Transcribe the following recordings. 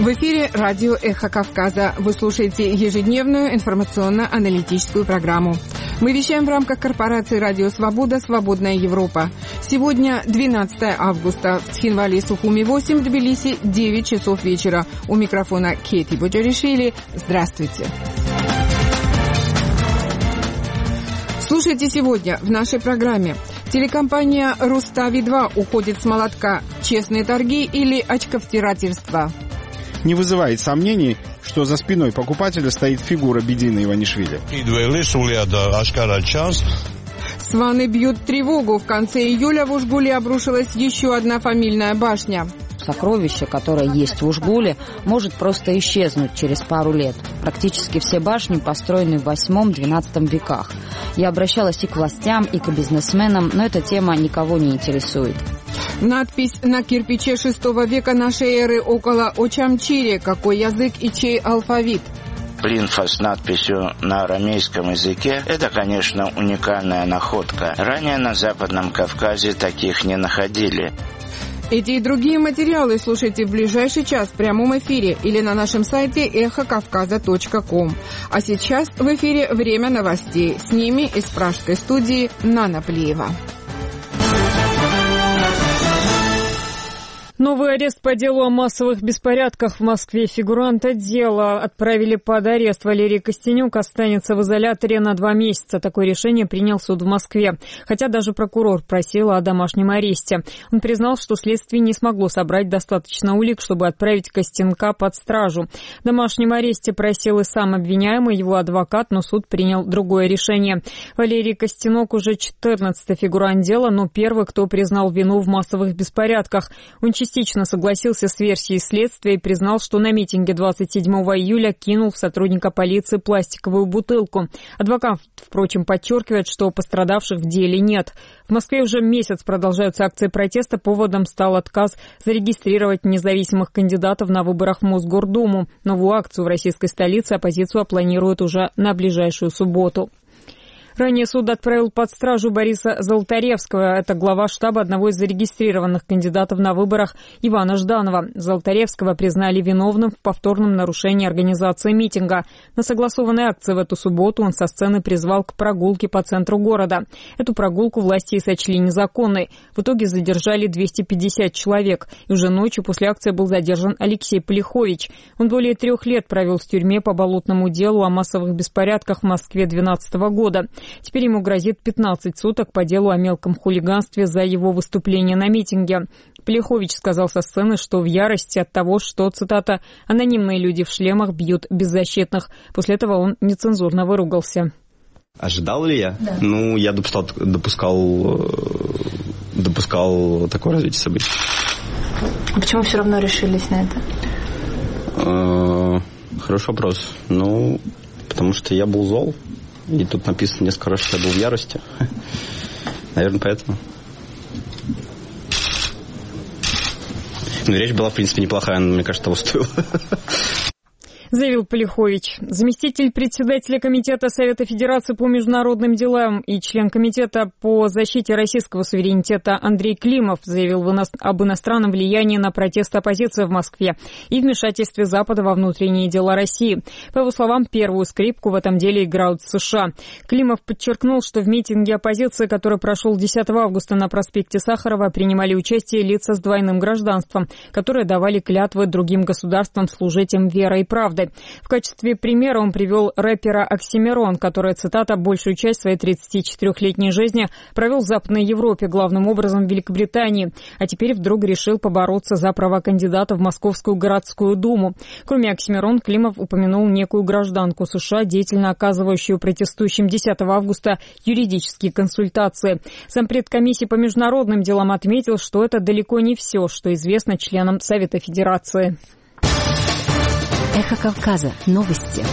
В эфире радио «Эхо Кавказа». Вы слушаете ежедневную информационно-аналитическую программу. Мы вещаем в рамках корпорации «Радио Свобода. Свободная Европа». Сегодня 12 августа. В Тхинвале, Сухуми 8, в Тбилиси 9 часов вечера. У микрофона Кейти Боджаришвили. Здравствуйте. Слушайте сегодня в нашей программе. Телекомпания «Рустави-2» уходит с молотка. Честные торги или очковтирательство? Не вызывает сомнений, что за спиной покупателя стоит фигура Бедины Иванишвили. Сваны бьют тревогу. В конце июля в Ужгуле обрушилась еще одна фамильная башня. Сокровище, которое есть в Ужгуле, может просто исчезнуть через пару лет. Практически все башни построены в 8-12 веках. Я обращалась и к властям, и к бизнесменам, но эта тема никого не интересует. Надпись на кирпиче 6 века нашей эры около Очамчире. Какой язык и чей алфавит? Плинфа с надписью на арамейском языке – это, конечно, уникальная находка. Ранее на Западном Кавказе таких не находили. Эти и другие материалы слушайте в ближайший час в прямом эфире или на нашем сайте эхокавказа.ком. А сейчас в эфире время новостей. С ними из пражской студии Нана Плеева. Новый арест по делу о массовых беспорядках в Москве. Фигуранта дела отправили под арест. Валерий Костенюк останется в изоляторе на 2 месяца. Такое решение принял суд в Москве. Хотя даже прокурор просил о домашнем аресте. Он признал, что следствие не смогло собрать достаточно улик, чтобы отправить Костенюка под стражу. В домашнем аресте просил и сам обвиняемый, его адвокат, но суд принял другое решение. Валерий Костенюк уже 14-й фигурант дела, но первый, кто признал вину в массовых беспорядках. Он частично согласился с версией следствия и признал, что на митинге 27 июля кинул в сотрудника полиции пластиковую бутылку. Адвокат, впрочем, подчеркивает, что пострадавших в деле нет. В Москве уже месяц продолжаются акции протеста. Поводом стал отказ зарегистрировать независимых кандидатов на выборах в Мосгордуму. Новую акцию в российской столице оппозицию планирует уже на ближайшую субботу. Ранее суд отправил под стражу Бориса Золотаревского. Это глава штаба одного из зарегистрированных кандидатов на выборах Ивана Жданова. Золотаревского признали виновным в повторном нарушении организации митинга. На согласованной акции в эту субботу он со сцены призвал к прогулке по центру города. Эту прогулку власти сочли незаконной. В итоге задержали 250 человек. И уже ночью после акции был задержан Алексей Полихович. Он более 3 лет провел в тюрьме по болотному делу о массовых беспорядках в Москве 2012 года. Теперь ему грозит 15 суток по делу о мелком хулиганстве за его выступление на митинге. Полихович сказал со сцены, что в ярости от того, что, цитата, «анонимные люди в шлемах бьют беззащитных». После этого он нецензурно выругался. Ожидал ли я? Да. Ну, я допускал такое развитие событий. А почему все равно решились на это? Хороший вопрос. Ну, потому что я был зол. И тут написано несколько раз, что я был в ярости. Наверное, поэтому. Но речь была, в принципе, неплохая, но, мне кажется, того стоило. Заявил Полихович. Заместитель председателя Комитета Совета Федерации по международным делам и член Комитета по защите российского суверенитета Андрей Климов заявил об иностранном влиянии на протесты оппозиции в Москве и вмешательстве Запада во внутренние дела России. По его словам, первую скрипку в этом деле играют США. Климов подчеркнул, что в митинге оппозиции, который прошел 10 августа на проспекте Сахарова, принимали участие лица с двойным гражданством, которые давали клятвы другим государствам служить им верой и правдой. В качестве примера он привел рэпера Оксимирон, который, цитата, «большую часть своей 34-летней жизни провел в Западной Европе, главным образом в Великобритании, а теперь вдруг решил побороться за права кандидата в Московскую городскую думу». Кроме Оксимирон, Климов упомянул некую гражданку США, деятельно оказывающую протестующим 10 августа юридические консультации. Зампред комиссии по международным делам отметил, что это далеко не все, что известно членам Совета Федерации. Эхо Кавказа. Новости.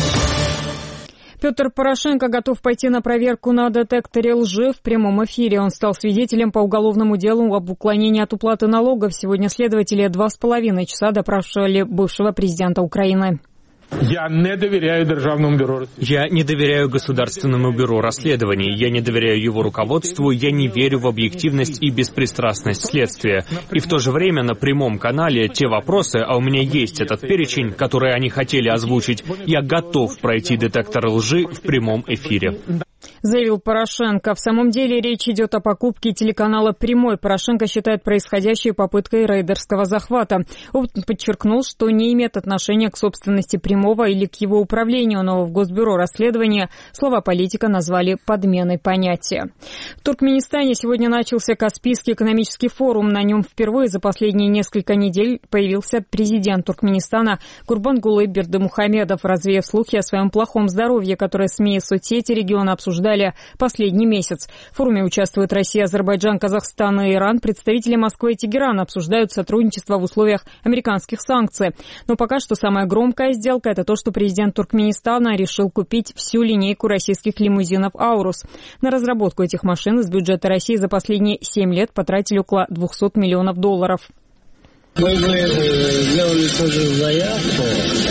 Петр Порошенко готов пойти на проверку на детекторе лжи в прямом эфире. Он стал свидетелем по уголовному делу об уклонении от уплаты налогов. Сегодня следователи 2,5 часа допрашивали бывшего президента Украины. Я не доверяю Державному бюро. Я не доверяю Государственному бюро расследований, я не доверяю его руководству, я не верю в объективность и беспристрастность следствия. И в то же время на прямом канале те вопросы, а у меня есть этот перечень, который они хотели озвучить, я готов пройти детектор лжи в прямом эфире. Заявил Порошенко. В самом деле речь идет о покупке телеканала «Прямой». Порошенко считает происходящее попыткой рейдерского захвата. Он подчеркнул, что не имеет отношения к собственности «Прямого» или к его управлению, но в Госбюро расследования слова политика назвали подменой понятия. В Туркменистане сегодня начался Каспийский экономический форум. На нем впервые за последние несколько недель появился президент Туркменистана Гурбангулы Бердымухамедов, развеяв слухи о своем плохом здоровье, которые СМИ и соцсети региона обсуждали последний месяц. В форуме участвуют Россия, Азербайджан, Казахстан и Иран. Представители Москвы и Тегерана обсуждают сотрудничество в условиях американских санкций. Но пока что самая громкая сделка – это то, что президент Туркменистана решил купить всю линейку российских лимузинов «Аурус». На разработку этих машин из бюджета России за последние 7 лет потратили около $200 миллионов. Мы сделали тоже заявку.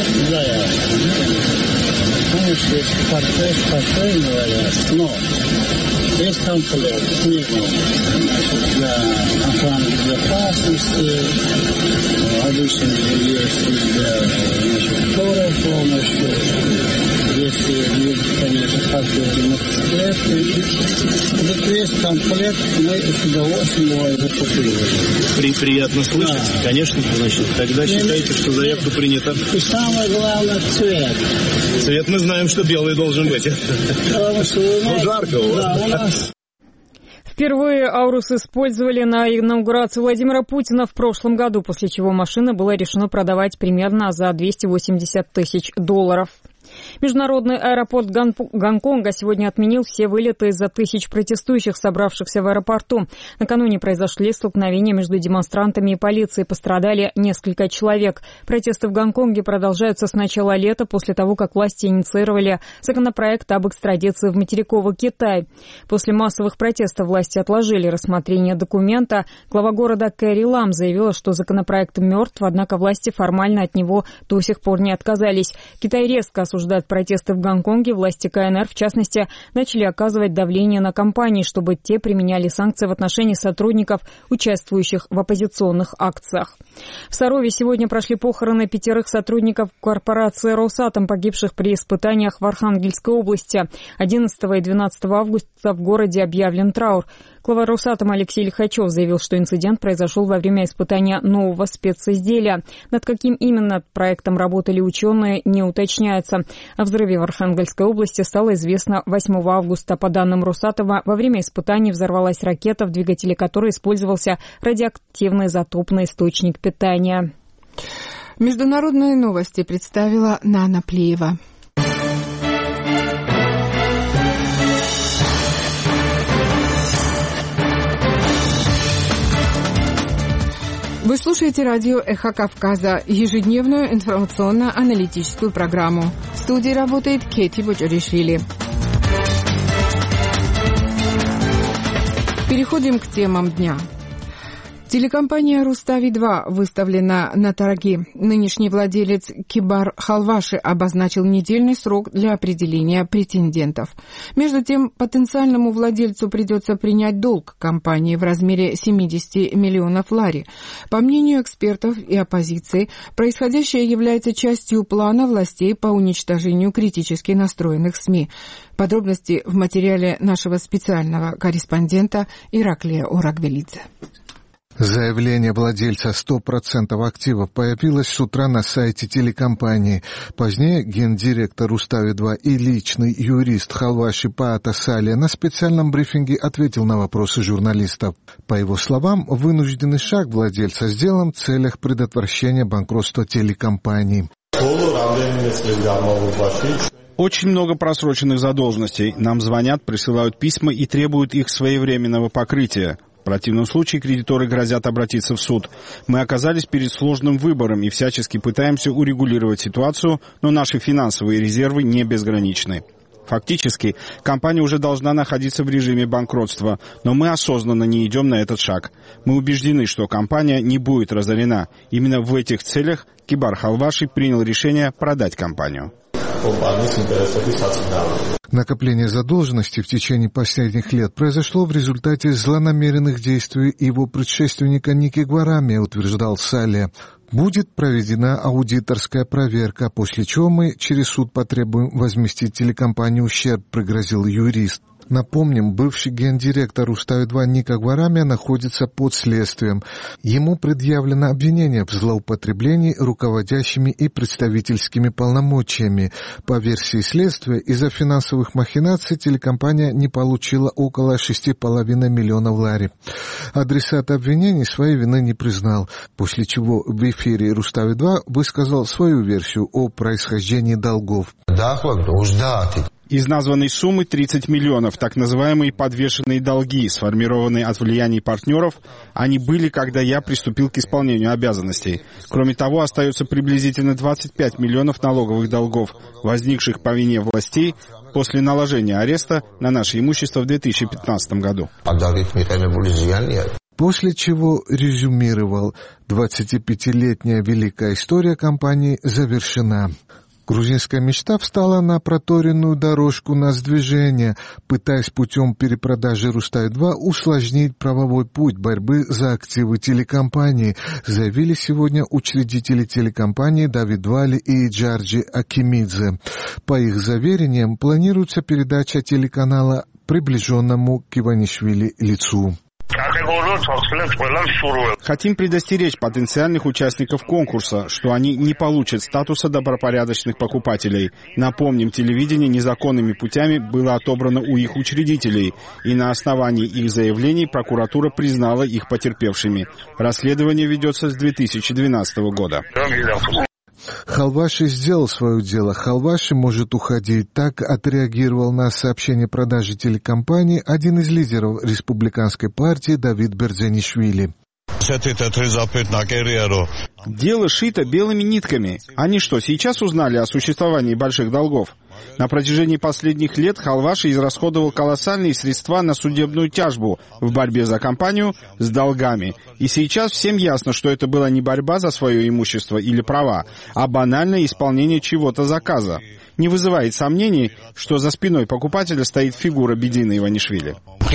Конечно, есть портфель, говорят, но есть комплект минимум для охраны безопасности, обычно есть для скорой полностью, если, конечно, как-то мотоциклеты. Вот весь комплект мы с удовольствием его закупили. Приятно слышать. Да. Конечно, значит, тогда считайте, что заявка принята. И самое главное — цвет. Цвет мы знаем, что белый должен быть. Ну, жарко у вас. Впервые «Аурус» использовали на инаугурации Владимира Путина в прошлом году, после чего машина была решена продавать примерно за $280 тысяч. Международный аэропорт Гонконга сегодня отменил все вылеты из-за тысяч протестующих, собравшихся в аэропорту. Накануне произошли столкновения между демонстрантами и полицией. Пострадали несколько человек. Протесты в Гонконге продолжаются с начала лета, после того, как власти инициировали законопроект об экстрадиции в материковый Китай. После массовых протестов власти отложили рассмотрение документа. Глава города Кэрри Лам заявила, что законопроект мертв, однако власти формально от него до сих пор не отказались. Китай резко осуждает протесты в Гонконге. Власти КНР, в частности, начали оказывать давление на компании, чтобы те применяли санкции в отношении сотрудников, участвующих в оппозиционных акциях. В Сарове сегодня прошли похороны 5 сотрудников корпорации «Росатом», погибших при испытаниях в Архангельской области. 11 и 12 августа в городе объявлен траур. Глава «Росатома» Алексей Лихачев заявил, что инцидент произошел во время испытания нового специзделия. Над каким именно проектом работали ученые, не уточняется. О взрыве в Архангельской области стало известно 8 августа. По данным «Росатома», во время испытаний взорвалась ракета, в двигателе которой использовался радиоактивный изотопный источник питания. Международные новости представила Нана Плеева. Вы слушаете радио «Эхо Кавказа», ежедневную информационно-аналитическую программу. В студии работает Кети Бочаришвили. Переходим к темам дня. Телекомпания «Рустави-2» выставлена на торги. Нынешний владелец Кибар Халваши обозначил недельный срок для определения претендентов. Между тем, потенциальному владельцу придется принять долг компании в размере 70 миллионов лари. По мнению экспертов и оппозиции, происходящее является частью плана властей по уничтожению критически настроенных СМИ. Подробности в материале нашего специального корреспондента Ираклия Орагвелидзе. Заявление владельца 100% активов появилось с утра на сайте телекомпании. Позднее гендиректор «Рустави-2» и личный юрист Халваши Паата Салия на специальном брифинге ответил на вопросы журналистов. По его словам, вынужденный шаг владельца сделан в целях предотвращения банкротства телекомпании. Очень много просроченных задолженностей. Нам звонят, присылают письма и требуют их своевременного покрытия. В противном случае кредиторы грозят обратиться в суд. Мы оказались перед сложным выбором и всячески пытаемся урегулировать ситуацию, но наши финансовые резервы не безграничны. Фактически, компания уже должна находиться в режиме банкротства, но мы осознанно не идем на этот шаг. Мы убеждены, что компания не будет разорена. Именно в этих целях Кибар Халваши принял решение продать компанию. Накопление задолженности в течение последних лет произошло в результате злонамеренных действий его предшественника Ники Гварами, утверждал Сале. Будет проведена аудиторская проверка, после чего мы через суд потребуем возместить телекомпании ущерб, пригрозил юрист. Напомним, бывший гендиректор Рустави-2 Ника Гварами находится под следствием. Ему предъявлено обвинение в злоупотреблении руководящими и представительскими полномочиями. По версии следствия, из-за финансовых махинаций телекомпания не получила около 6,5 миллионов лари. Адресат обвинений своей вины не признал, после чего в эфире Рустави-2 высказал свою версию о происхождении долгов. Из названной суммы 30 миллионов, так называемые подвешенные долги, сформированные от влияний партнеров, они были, когда я приступил к исполнению обязанностей. Кроме того, остается приблизительно 25 миллионов налоговых долгов, возникших по вине властей после наложения ареста на наше имущество в 2015 году. После чего резюмировал: 25-летняя великая история компании завершена. Грузинская мечта встала на проторенную дорожку нацдвижения, пытаясь путем перепродажи Рустави-2 усложнить правовой путь борьбы за активы телекомпании, заявили сегодня учредители телекомпании Давид Вали и Джорджи Акимидзе. По их заверениям, планируется передача телеканала приближенному к Иванишвили лицу. Хотим предостеречь потенциальных участников конкурса, что они не получат статуса добропорядочных покупателей. Напомним, телевидение незаконными путями было отобрано у их учредителей, и на основании их заявлений прокуратура признала их потерпевшими. Расследование ведется с 2012 года. Халваши сделал свое дело. Халваши может уходить. Так отреагировал на сообщение продажи телекомпании один из лидеров республиканской партии Давид Берзенишвили. Дело шито белыми нитками. Они что, сейчас узнали о существовании больших долгов? На протяжении последних лет Халваши израсходовал колоссальные средства на судебную тяжбу в борьбе за компанию с долгами. И сейчас всем ясно, что это была не борьба за свое имущество или права, а банальное исполнение чего-то заказа. Не вызывает сомнений, что за спиной покупателя стоит фигура Бедина Иванишвили.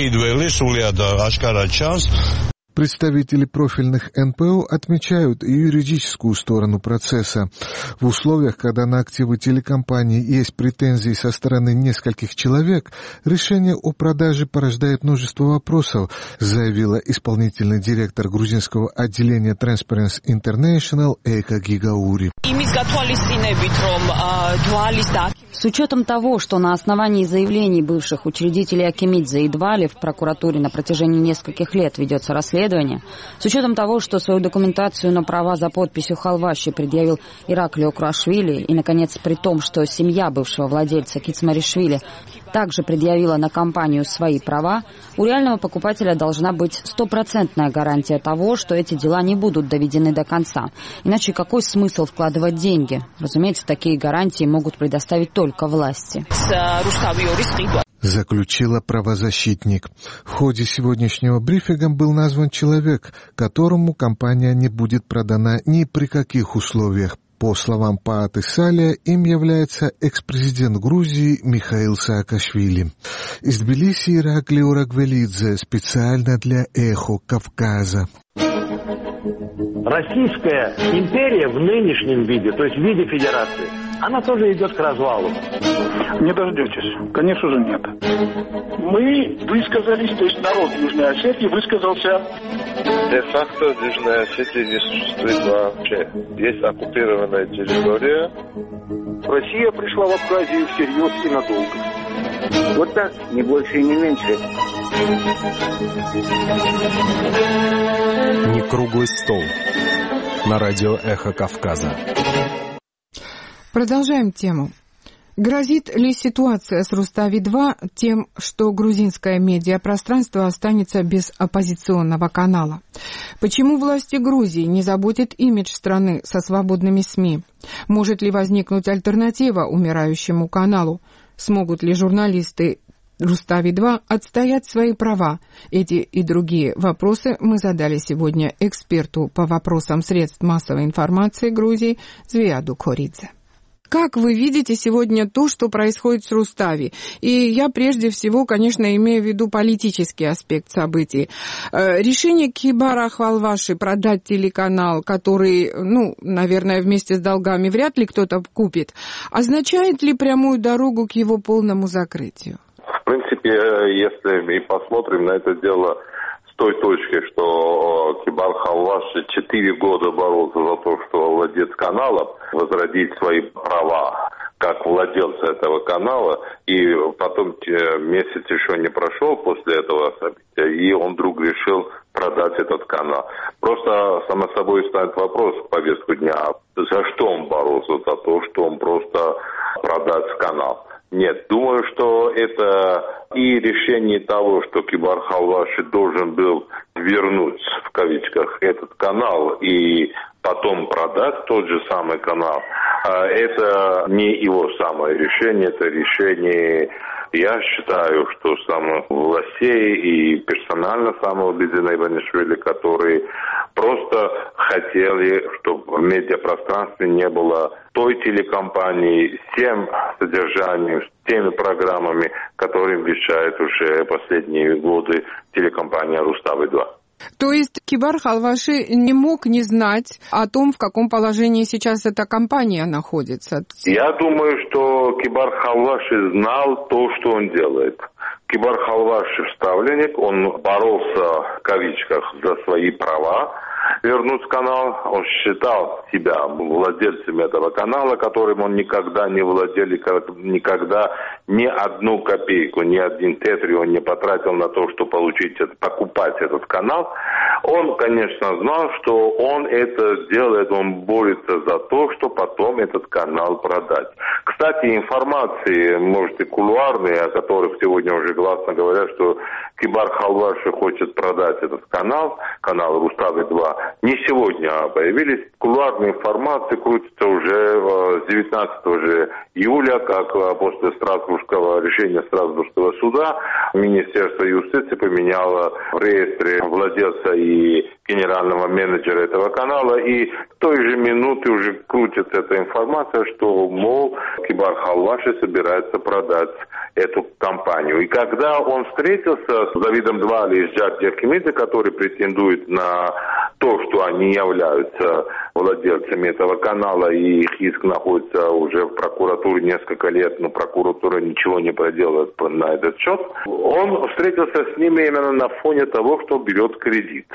Представители профильных НПО отмечают юридическую сторону процесса. В условиях, когда на активы телекомпании есть претензии со стороны нескольких человек, решение о продаже порождает множество вопросов, заявила исполнительный директор грузинского отделения Transparency International Эйка Гигаури. С учетом того, что на основании заявлений бывших учредителей Акимидзе и Двали в прокуратуре на протяжении нескольких лет ведется расследование, с учетом того, что свою документацию на права за подписью Халваши предъявил Ираклио Круашвили, и, наконец, при том, что семья бывшего владельца Кицмаришвили также предъявила на компанию свои права, у реального покупателя должна быть стопроцентная гарантия того, что эти дела не будут доведены до конца. Иначе какой смысл вкладывать деньги? Разумеется, такие гарантии могут предоставить только власти. Заключила правозащитник. В ходе сегодняшнего брифинга был назван человек, которому компания не будет продана ни при каких условиях. По словам Пааты Салия, им является экс-президент Грузии Михаил Саакашвили. Из Тбилиси Ираклио Рагвелидзе специально для «Эхо Кавказа». Российская империя в нынешнем виде, то есть в виде федерации, она тоже идет к развалу. Не дождетесь. Конечно же, нет. Мы высказались, то есть народ Южной Осетии высказался. Де-факто Южная Осетия не существует вообще. Есть оккупированная территория. Россия пришла в Абхазию всерьез и надолго. Вот так, не больше и не меньше. Не круглый стол. На радио «Эхо Кавказа». Продолжаем тему. Грозит ли ситуация с Рустави-2 тем, что грузинское медиапространство останется без оппозиционного канала? Почему власти Грузии не заботят имидж страны со свободными СМИ? Может ли возникнуть альтернатива умирающему каналу? Смогут ли журналисты Рустави-2 отстоят свои права? Эти и другие вопросы мы задали сегодня эксперту по вопросам средств массовой информации Грузии Звияду Коридзе. Как вы видите сегодня то, что происходит с Рустави? И я прежде всего, конечно, имею в виду политический аспект событий. Решение Кибара Халваши продать телеканал, который, наверное, вместе с долгами вряд ли кто-то купит, означает ли прямую дорогу к его полному закрытию? В принципе, если мы посмотрим на это дело с той точки, что Кибар Халваши 4 года боролся за то, что владелец канала возродить свои права как владельца этого канала, и потом месяц еще не прошел после этого события, и он вдруг решил продать этот канал. Просто, само собой, станет вопрос в повестку дня, за что он боролся? За то, что он просто продаст канал. Нет, думаю, что это и решение того, что Кибар Халваши должен был вернуть, в кавычках, этот канал и потом продать тот же самый канал, это не его самое решение, это решение, я считаю, что самых властей и персонально самого Бедина Иванишвили, которые просто хотели, чтобы в медиапространстве не было той телекомпании с тем содержанием, с теми программами, которые вещает уже последние годы телекомпания Рустави-2. То есть Кибар Халваши не мог не знать о том, в каком положении сейчас эта компания находится? Я думаю, что Кибар Халваши знал то, что он делает. Кибар Халваши вставленник, он боролся, в кавычках, за свои права вернуть канал. Он считал себя владельцем этого канала, которым он никогда не владел, никогда ни одну копейку, ни один тетри он не потратил на то, чтобы покупать этот канал. Он, конечно, знал, что он это делает, он борется за то, что потом этот канал продать. Кстати, информации, может, и кулуарные, о которых сегодня уже гласно говорят, что Кибар Халваши хочет продать этот канал Рустави-2, не сегодня появились. Кулуарные информации крутятся уже с 19 июля, как после Страсбургского решения Страсбургского суда Министерство юстиции поменяло в реестре владельца и генерального менеджера этого канала, и в той же минуте уже крутится эта информация, что, мол, Кибар Халваши собирается продать эту компанию. И когда он встретился с Давидом Двали из Джарди Архимеда, который претендует на то, что они являются владельцами этого канала, и их иск находится уже в прокуратуре несколько лет, но прокуратура ничего не проделает на этот счет, он встретился с ними именно на фоне того, что берет кредит.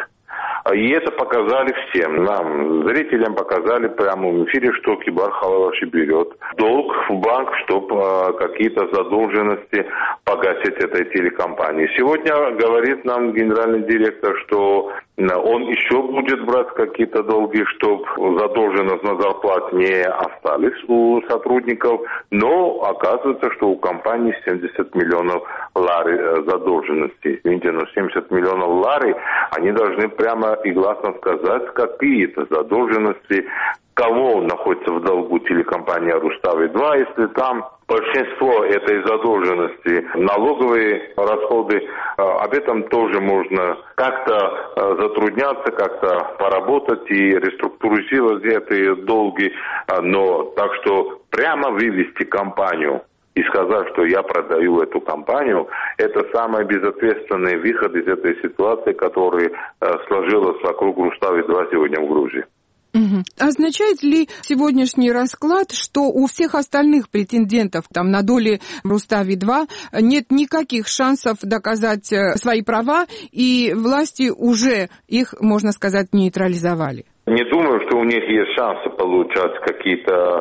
И это показали всем, нам, зрителям показали прямо в эфире, что Кибар Халваши берет долг в банк, чтобы какие-то задолженности погасить этой телекомпании. Сегодня говорит нам генеральный директор, что он еще будет брать какие-то долги, чтобы задолженность на зарплату не остались у сотрудников, но оказывается, что у компании 70 миллионов лари задолженности. Извините, но 70 миллионов лари, они должны прямо и гласно сказать, какие-то задолженности, кого находится в долгу телекомпания Рустави-2, если там большинство этой задолженности, налоговые расходы, об этом тоже можно как-то затрудняться, как-то поработать и реструктуризировать эти долги, но так что прямо вывести компанию и сказать, что я продаю эту компанию, это самый безответственный выход из этой ситуации, которая сложилась вокруг Рустави-2 сегодня в Грузии. Угу. Означает ли сегодняшний расклад, что у всех остальных претендентов там, на доли Рустави-2 нет никаких шансов доказать свои права, и власти уже их, можно сказать, нейтрализовали? Не думаю, что у них есть шансы получать какие-то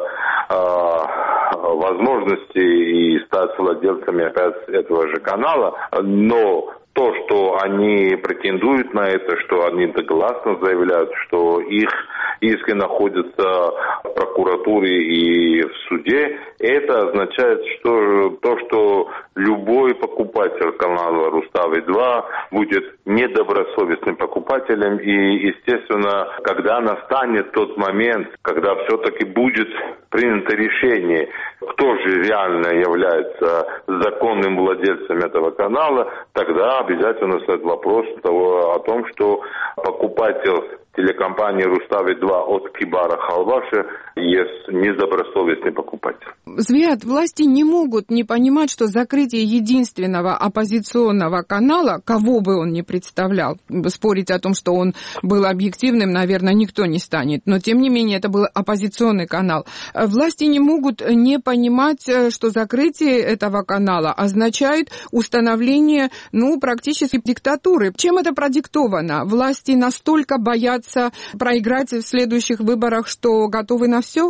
возможности и стать владельцами опять этого же канала, но то, что они претендуют на это, что они гласно заявляют, что их иски находятся в прокуратуре и в суде, это означает, что то, что любой покупатель канала Рустави-2 будет недобросовестным покупателем, и, естественно, когда настанет тот момент, когда все-таки будет принято решение кто же реально является законным владельцем этого канала, тогда обязательно стоит вопрос о том, что покупатель телекомпании «Рустави-2» от Кибара Халваши есть недобросовестный покупатель. Зviad, власти не могут не понимать, что закрытие единственного оппозиционного канала, кого бы он ни представлял, спорить о том, что он был объективным, наверное, никто не станет, но тем не менее это был оппозиционный канал. Власти не могут не понимать, что закрытие этого канала означает установление, практически диктатуры. Чем это продиктовано? Власти настолько боятся проиграть в следующих выборах, что готовы на все?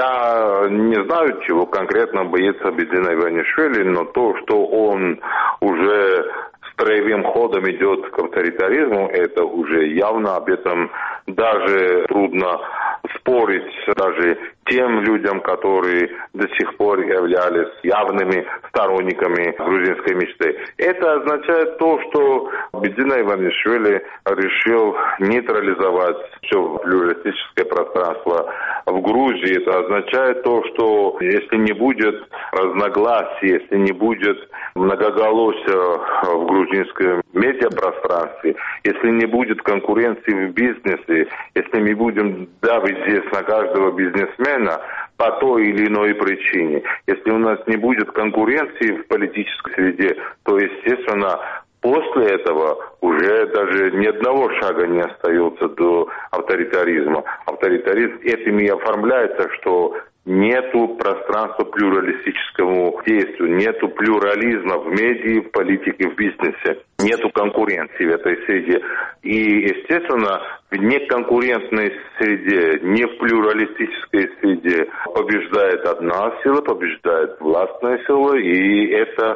Я не знаю, чего конкретно боится Бедзина Иванишвили, но то, что он уже строевым ходом идет к авторитаризму, это уже явно, об этом даже трудно спорить даже тем людям, которые до сих пор являлись явными сторонниками грузинской мечты. Это означает то, что Бедзина Иванишвили решил нейтрализовать все плюралистическое пространство в Грузии. Это означает то, что если не будет разногласий, если не будет многоголосия в грузинском медиапространстве, если не будет конкуренции в бизнесе, если мы будем давить здесь на каждого бизнесмена по той или иной причине, если у нас не будет конкуренции в политической среде, то, естественно, после этого уже даже ни одного шага не остается до авторитаризма. Авторитаризм этим и оформляется, что нету пространства плюралистическому действию, нету плюрализма в медиа, в политике, в бизнесе, нету конкуренции в этой среде. И, естественно, в неконкурентной среде, не в плюралистической среде побеждает одна сила, побеждает властная сила, и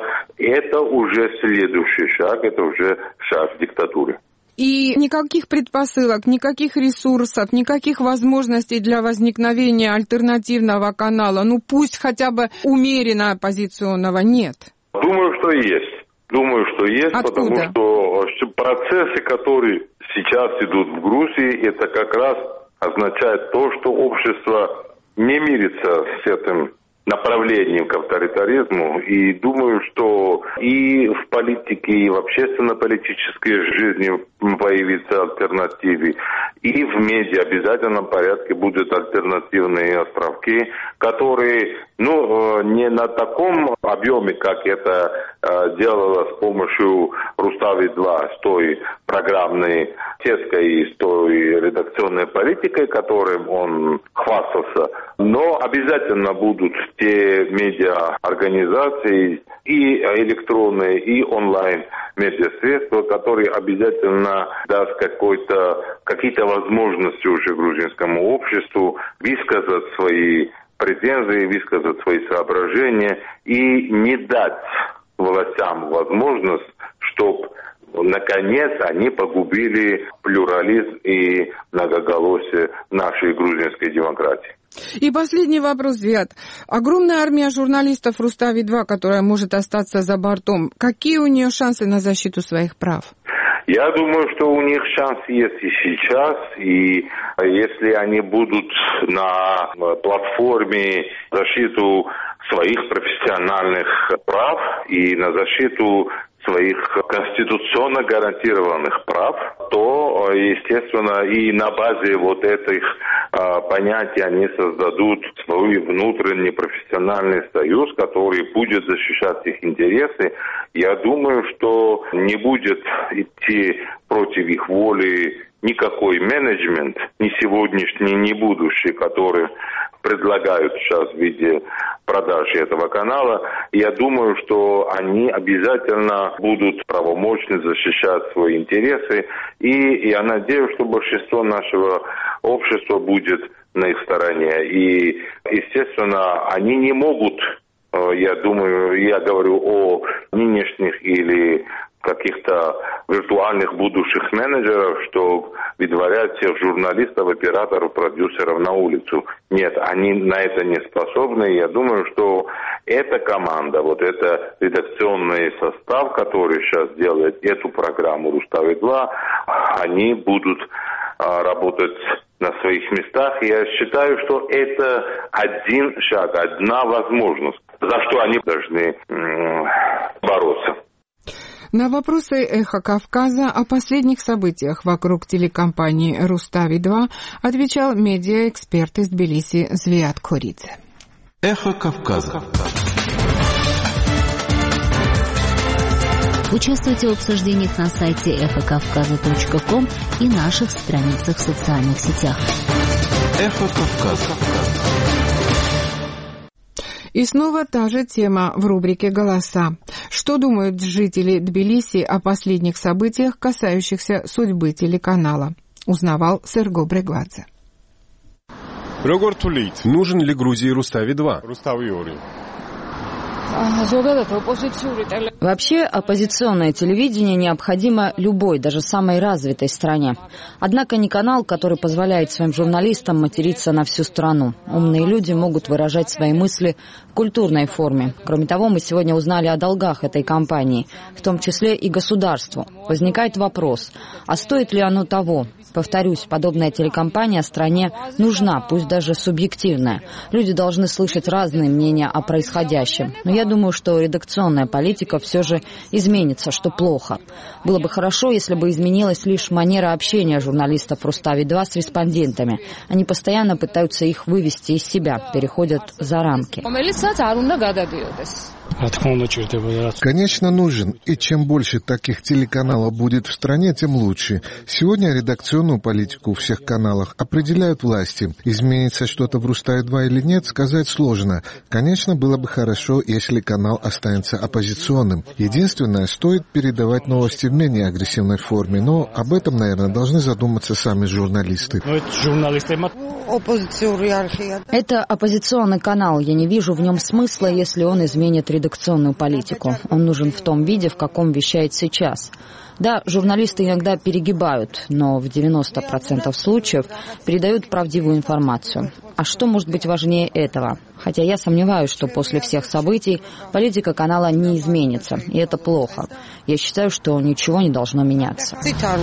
это уже следующий шаг, это уже шаг диктатуры. И никаких предпосылок, никаких ресурсов, никаких возможностей для возникновения альтернативного канала, пусть хотя бы умеренно оппозиционного, нет? Думаю, что есть. Откуда? Потому что процессы, которые сейчас идут в Грузии, это как раз означает то, что общество не мирится с этим направлением к авторитаризму, и думаю, что и в политике, и в общественно-политической жизни появится альтернативы, и в медиа обязательном порядке будут альтернативные островки, которые, не на таком объеме, как это делалось с помощью Рустави-2, с той программной сеткой и с той редакционной политикой, которой он хвастался, но обязательно будут те медиа-организации и электронные, и онлайн-медиасредства, которые обязательно даст какие-то возможности уже грузинскому обществу высказать свои претензии, высказать свои соображения и не дать властям возможность, чтобы наконец они погубили плюрализм и многоголосие нашей грузинской демократии. И последний вопрос, Zviad. Огромная армия журналистов Рустави-2, которая может остаться за бортом, какие у нее шансы на защиту своих прав? Я думаю, что у них шанс есть и сейчас, и если они будут на платформе защиту своих профессиональных прав и на защиту своих конституционно гарантированных прав, то, естественно, и на базе вот этих понятий они создадут свой внутренний профессиональный союз, который будет защищать их интересы. Я думаю, что не будет идти против их воли никакой менеджмент, ни сегодняшний, ни будущий, который предлагают сейчас в виде продажи этого канала. Я думаю, что они обязательно будут правомочны защищать свои интересы. И я надеюсь, что большинство нашего общества будет на их стороне. И, естественно, они не могут, я говорю о нынешних или каких-то виртуальных будущих менеджеров, что выдворять всех журналистов, операторов, продюсеров на улицу. Нет, они на это не способны. Я думаю, что эта команда, вот это редакционный состав, который сейчас делает эту программу Рустави-2, они будут работать на своих местах. Я считаю, что это один шаг, одна возможность, за что они должны бороться. На вопросы «Эхо Кавказа» о последних событиях вокруг телекомпании «Рустави-2» отвечал медиаэксперт из Тбилиси Звиат Коридзе. «Эхо Кавказа». Участвуйте в обсуждениях на сайте эхокавказа.ком и наших страницах в социальных сетях. «Эхо Кавказа». И снова та же тема в рубрике «Голоса». Что думают жители Тбилиси о последних событиях, касающихся судьбы телеканала? Узнавал Серго Брегвадзе. Нужен ли Грузии Рустави-2? Вообще, оппозиционное телевидение необходимо любой, даже самой развитой стране. Однако не канал, который позволяет своим журналистам материться на всю страну. Умные люди могут выражать свои мысли в культурной форме. Кроме того, мы сегодня узнали о долгах этой компании, в том числе и государству. Возникает вопрос, а стоит ли оно того? Повторюсь, подобная телекомпания стране нужна, пусть даже субъективная. Люди должны слышать разные мнения о происходящем. Но я думаю, что редакционная политика все же изменится, что плохо. Было бы хорошо, если бы изменилась лишь манера общения журналистов Рустави-2 с респондентами. Они постоянно пытаются их вывести из себя, переходят за рамки. Конечно, нужен. И чем больше таких телеканалов будет в стране, тем лучше. Сегодня редакционную политику всех каналов определяют власти. Изменится что-то в Рустави-2 или нет, сказать сложно. Конечно, было бы хорошо, если канал останется оппозиционным. Единственное, стоит передавать новости в менее агрессивной форме. Но об этом, наверное, должны задуматься сами журналисты. Это оппозиционный канал. Я не вижу в нем смысла, если он изменит редакционную политику. Он нужен в том виде, в каком вещает сейчас. Да, журналисты иногда перегибают, но в 90% случаев передают правдивую информацию. А что может быть важнее этого? Хотя я сомневаюсь, что после всех событий политика канала не изменится, и это плохо. Я считаю, что ничего не должно меняться.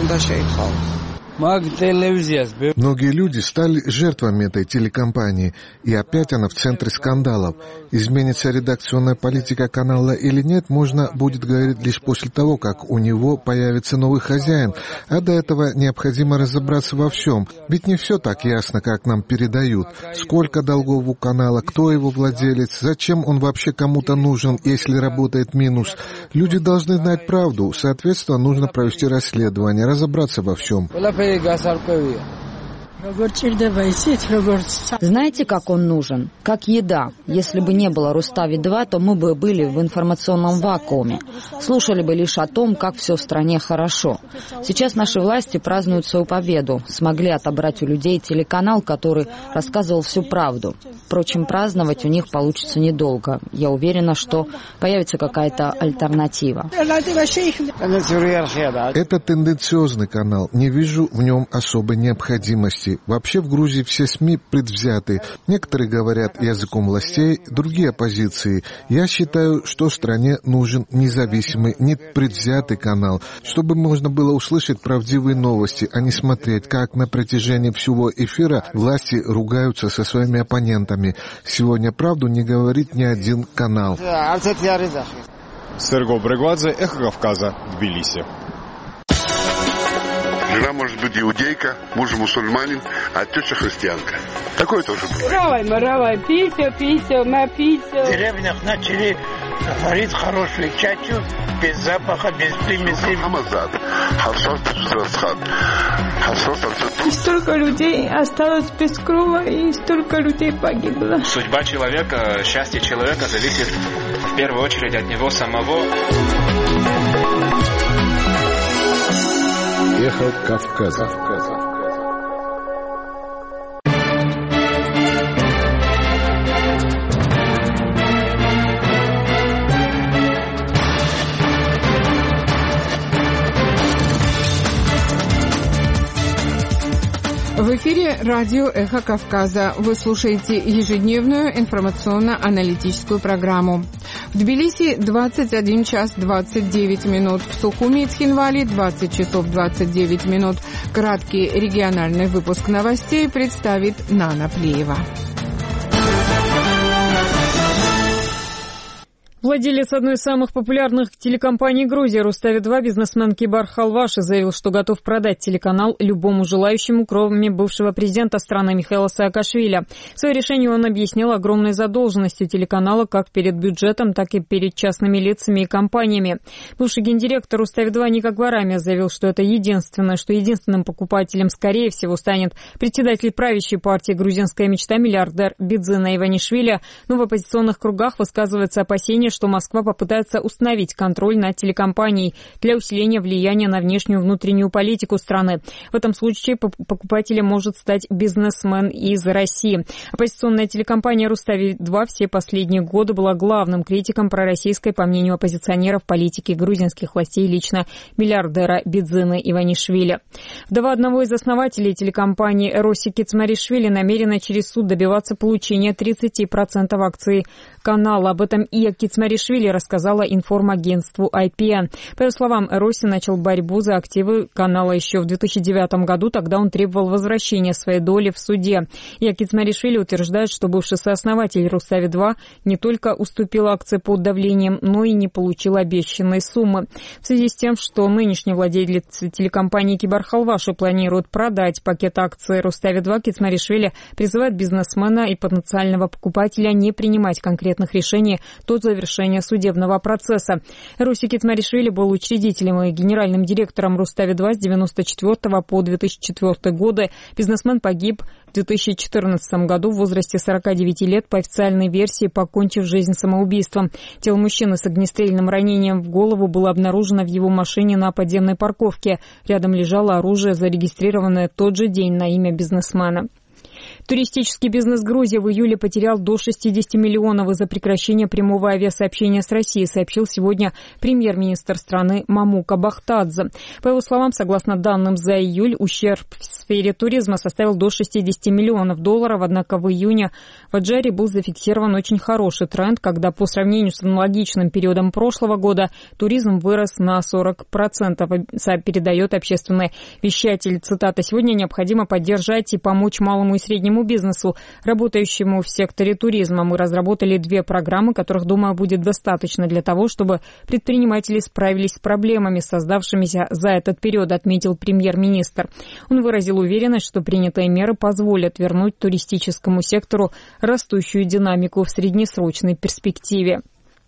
Многие люди стали жертвами этой телекомпании, и опять она в центре скандалов. Изменится редакционная политика канала или нет, можно будет говорить лишь после того, как у него появится новый хозяин, а до этого необходимо разобраться во всем. Ведь не все так ясно, как нам передают. Сколько долгов у канала, кто его владелец, зачем он вообще кому-то нужен, если работает минус. Люди должны знать правду, соответственно, нужно провести расследование, разобраться во всем. Знаете, как он нужен? Как еда. Если бы не было Рустави-2, то мы бы были в информационном вакууме. Слушали бы лишь о том, как все в стране хорошо. Сейчас наши власти празднуют свою победу. Смогли отобрать у людей телеканал, который рассказывал всю правду. Впрочем, праздновать у них получится недолго. Я уверена, что появится какая-то альтернатива. Это тенденциозный канал. Не вижу в нем особой необходимости. Вообще в Грузии все СМИ предвзяты. Некоторые говорят языком властей, другие оппозиции. Я считаю, что стране нужен независимый, непредвзятый канал, чтобы можно было услышать правдивые новости, а не смотреть, как на протяжении всего эфира власти ругаются со своими оппонентами. Сегодня правду не говорит ни один канал. Серго Брегвадзе, Эхо Кавказа, Тбилиси. Жена может быть иудейка, муж мусульманин, а теща христианка. Такое тоже бывает. Равай, пися, на пися. В деревнях начали варить хорошую чачу, без запаха, без примесей. И столько людей осталось без крова, и столько людей погибло. Судьба человека, счастье человека зависит в первую очередь от него самого. Эхо Кавказа. В эфире радио «Эхо Кавказа». Вы слушаете ежедневную информационно-аналитическую программу. В В Тбилиси 21 час 29 минут. В Сухуми и Цхинвале 20 часов 29 минут. Краткий региональный выпуск новостей представит Нана Плеева. Владелец одной из самых популярных телекомпаний Грузии Рустави-2 бизнесмен Кибар Халваши заявил, что готов продать телеканал любому желающему, кроме бывшего президента страны Михаила Саакашвили. Свое решение он объяснил огромной задолженностью телеканала как перед бюджетом, так и перед частными лицами и компаниями. Бывший гендиректор Рустави-2 Ника Гварамия заявил, что это единственное, что единственным покупателем, скорее всего, станет председатель правящей партии «Грузинская мечта» миллиардер Бидзина Иванишвили, но в оппозиционных кругах высказывается опасение, что Москва попытается установить контроль над телекомпанией для усиления влияния на внешнюю и внутреннюю политику страны. В этом случае покупателем может стать бизнесмен из России. Оппозиционная телекомпания «Рустави-2» все последние годы была главным критиком пророссийской, по мнению оппозиционеров, политики грузинских властей, лично миллиардера Бидзины Иванишвили. Вдова одного из основателей телекомпании Эроси Кицмаришвили намерена через суд добиваться получения 30% акций канала. Об этом Ия Кицмаришвили рассказала информагентству IPN. По ее словам, Эроси начал борьбу за активы канала еще в 2009 году. Тогда он требовал возвращения своей доли в суде. Ия Кицмаришвили утверждает, что бывший сооснователь Рустави-2 не только уступил акции под давлением, но и не получил обещанной суммы. В связи с тем, что нынешний владелец телекомпании Кибар Халваши планирует продать пакет акций Рустави-2, Кицмаришвили призывает бизнесмена и потенциального покупателя не принимать конкретных решений до завершения судебного процесса. Эроси Кицмаришвили был учредителем и генеральным директором Рустави-2 с 1994 по 2004 годы. Бизнесмен погиб в 2014 году в возрасте 49 лет, по официальной версии покончив жизнь самоубийством. Тело мужчины с огнестрельным ранением в голову было обнаружено в его машине на подземной парковке. Рядом лежало оружие, зарегистрированное в тот же день на имя бизнесмена. Туристический бизнес Грузии в июле потерял до 60 миллионов из-за прекращения прямого авиасообщения с Россией, сообщил сегодня премьер-министр страны Мамука Бахтадзе. По его словам, согласно данным за июль, ущерб в сфере туризма составил до 60 миллионов долларов, однако в июне в Аджаре был зафиксирован очень хороший тренд, когда по сравнению с аналогичным периодом прошлого года туризм вырос на 40%, передает общественный вещатель. Цитата: «Сегодня необходимо поддержать и помочь малому и среднему бизнесу, работающему в секторе туризма. Мы разработали 2 программы, которых, думаю, будет достаточно для того, чтобы предприниматели справились с проблемами, создавшимися за этот период», отметил премьер-министр. Он выразил уверенность, что принятые меры позволят вернуть туристическому сектору растущую динамику в среднесрочной перспективе.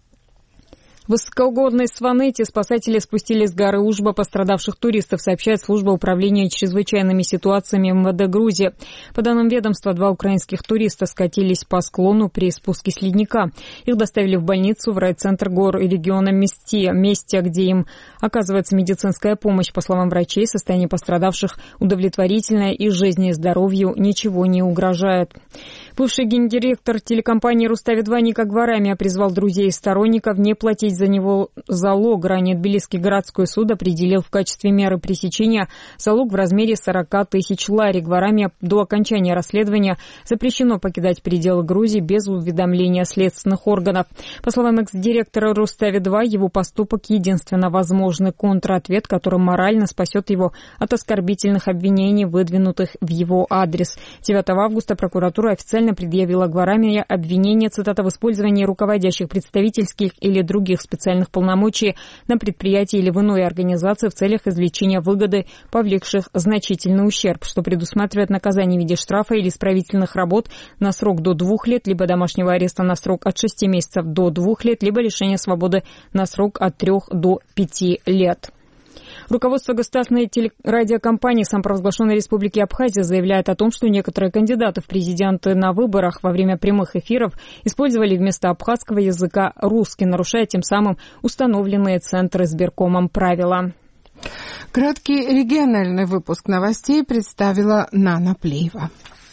В высокогорной Сванете спасатели спустили с горы Ужба пострадавших туристов, сообщает служба управления чрезвычайными ситуациями МВД Грузии. По данным ведомства, 2 украинских туриста скатились по склону при спуске с ледника. Их доставили в больницу в райцентр гор и региона месте, где им оказывается медицинская помощь. По словам врачей, состояние пострадавших удовлетворительное и жизни и здоровью ничего не угрожает. Бывший гендиректор телекомпании Рустави-2 Ника Гварамия призвал друзей и сторонников не платить за него залог. Ранее Тбилисский городской суд определил в качестве меры пресечения залог в размере 40 тысяч лари. Гварамия до окончания расследования запрещено покидать пределы Грузии без уведомления следственных органов. По словам экс-директора Рустави-2, его поступок единственно возможный контратвет, который морально спасет его от оскорбительных обвинений, выдвинутых в его адрес. 9 августа прокуратура официально предъявила Гварамия обвинение, цитата, в использовании руководящих представительских или других специальных полномочий на предприятии или в иной организации в целях извлечения выгоды, повлекших значительный ущерб, что предусматривает наказание в виде штрафа или исправительных работ на срок до 2 лет, либо домашнего ареста на срок от 6 месяцев до 2 лет, либо лишения свободы на срок от 3 до 5 лет. Руководство государственной телерадиокомпании самопровозглашенной Республики Абхазия заявляет о том, что некоторые кандидаты в президенты на выборах во время прямых эфиров использовали вместо абхазского языка русский, нарушая тем самым установленные Центром избиркомом правила. Краткий региональный выпуск новостей представила Нана Плеева.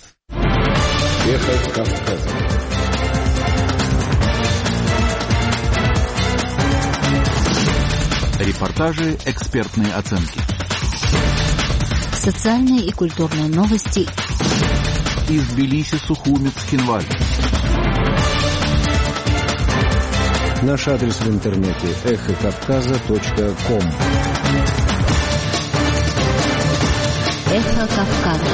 Эхо Кавказа. Репортажи, экспертные оценки. Социальные и культурные новости. Из Тбилиси, Сухуми, Цхинвале. Наш адрес в интернете эхокавказа.ком. Эхо Кавказа.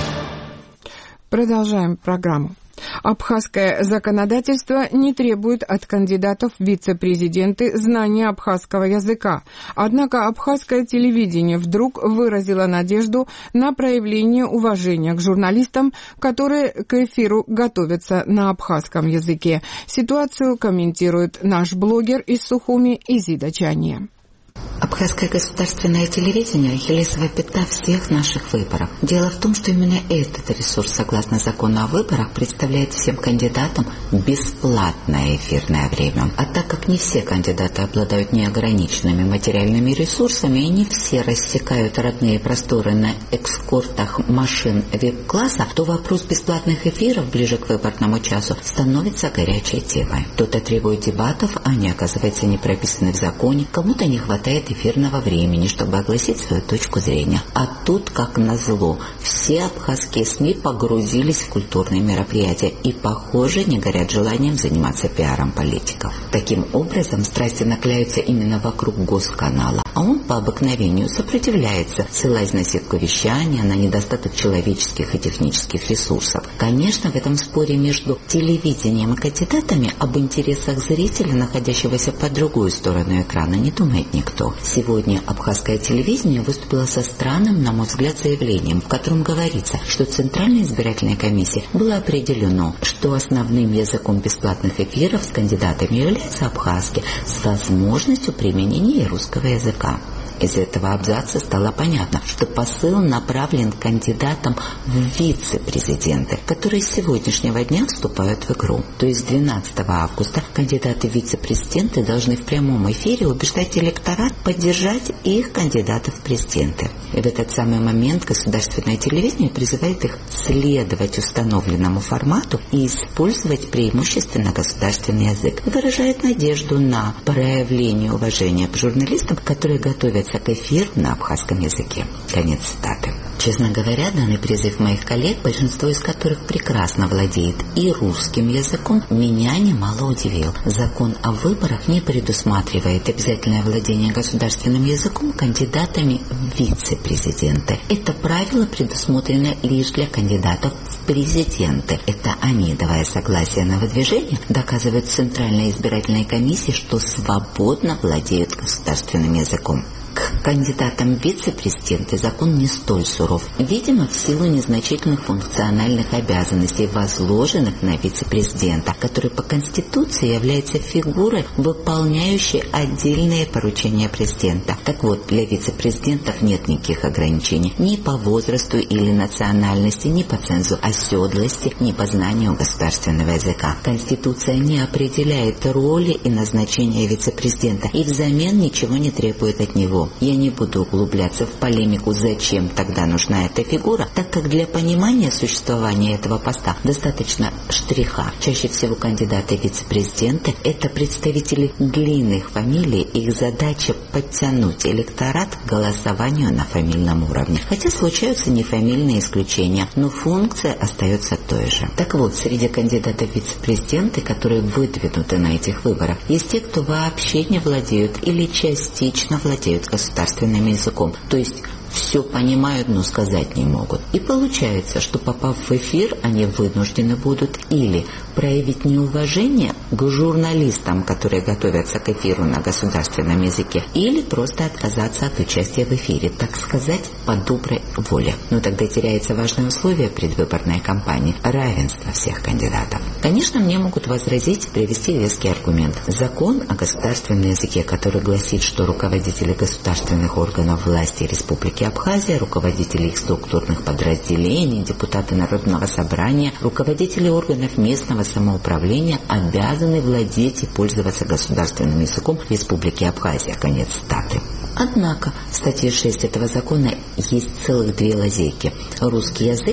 Продолжаем программу. Абхазское законодательство не требует от кандидатов в вице-президенты знания абхазского языка. Однако абхазское телевидение вдруг выразило надежду на проявление уважения к журналистам, которые к эфиру готовятся на абхазском языке. Ситуацию комментирует наш блогер из Сухуми Изида Чания. Абхазское государственное телевидение – ахиллесова пята всех наших выборов. Дело в том, что именно этот ресурс, согласно закону о выборах, представляет всем кандидатам бесплатное эфирное время. А так как не все кандидаты обладают неограниченными материальными ресурсами и не все рассекают родные просторы на экскортах машин вип-класса, то вопрос бесплатных эфиров ближе к выборному часу становится горячей темой. Кто-то требует дебатов, а они, оказывается, не прописаны в законе. Кому-то не хватает эфирного времени, чтобы огласить свою точку зрения. А тут, как назло, все абхазские СМИ погрузились в культурные мероприятия и, похоже, не горят желанием заниматься пиаром политиков. Таким образом, страсти накаляются именно вокруг госканала, а он по обыкновению сопротивляется, ссылаясь на сетку вещания, на недостаток человеческих и технических ресурсов. Конечно, в этом споре между телевидением и кандидатами об интересах зрителя, находящегося по другую сторону экрана, не думает никто. Сегодня абхазское телевидение выступило со странным, на мой взгляд, заявлением, в котором говорится, что Центральной избирательной комиссией было определено, что основным языком бесплатных эфиров с кандидатами является абхазский с возможностью применения русского языка. Из этого абзаца стало понятно, что посыл направлен к кандидатам в вице-президенты, которые с сегодняшнего дня вступают в игру. То есть 12 августа кандидаты в вице-президенты должны в прямом эфире убеждать электорат поддержать их кандидатов в президенты. И в этот самый момент государственное телевидение призывает их следовать установленному формату и использовать преимущественно государственный язык. И выражает надежду на проявление уважения к журналистам, которые готовят к эфиру на абхазском языке. Конец цитаты. Честно говоря, данный призыв моих коллег, большинство из которых прекрасно владеет и русским языком, меня немало удивил. Закон о выборах не предусматривает обязательное владение государственным языком кандидатами в вице-президенты. Это правило предусмотрено лишь для кандидатов в президенты. Это они, давая согласие на выдвижение, доказывают Центральной избирательной комиссии, что свободно владеют государственным языком. К кандидатам в вице-президенты закон не столь суров, видимо, в силу незначительных функциональных обязанностей, возложенных на вице-президента, который по Конституции является фигурой, выполняющей отдельные поручения президента. Так вот, для вице-президентов нет никаких ограничений ни по возрасту или национальности, ни по цензу оседлости, ни по знанию государственного языка. Конституция не определяет роли и назначения вице-президента и взамен ничего не требует от него. Я не буду углубляться в полемику, зачем тогда нужна эта фигура, так как для понимания существования этого поста достаточно штриха. Чаще всего кандидаты в вице-президенты – это представители длинных фамилий, их задача подтянуть электорат к голосованию на фамильном уровне. Хотя случаются нефамильные исключения, но функция остается той же. Так вот, среди кандидатов в вице-президенты, которые выдвинуты на этих выборах, есть те, кто вообще не владеют или частично владеют государственным языком, то есть все понимают, но сказать не могут. И получается, что попав в эфир, они вынуждены будут или проявить неуважение к журналистам, которые готовятся к эфиру на государственном языке, или просто отказаться от участия в эфире, так сказать, по доброй воле. Но тогда теряется важное условие предвыборной кампании – равенство всех кандидатов. Конечно, мне могут возразить и привести веский аргумент. Закон о государственном языке, который гласит, что руководители государственных органов власти Республики Абхазия, руководители их структурных подразделений, депутаты Народного собрания, руководители органов местного самоуправления обязаны владеть и пользоваться государственным языком Республики Абхазия. Конец цитаты. Однако в статье 6 этого закона есть целых две лазейки. Русский язык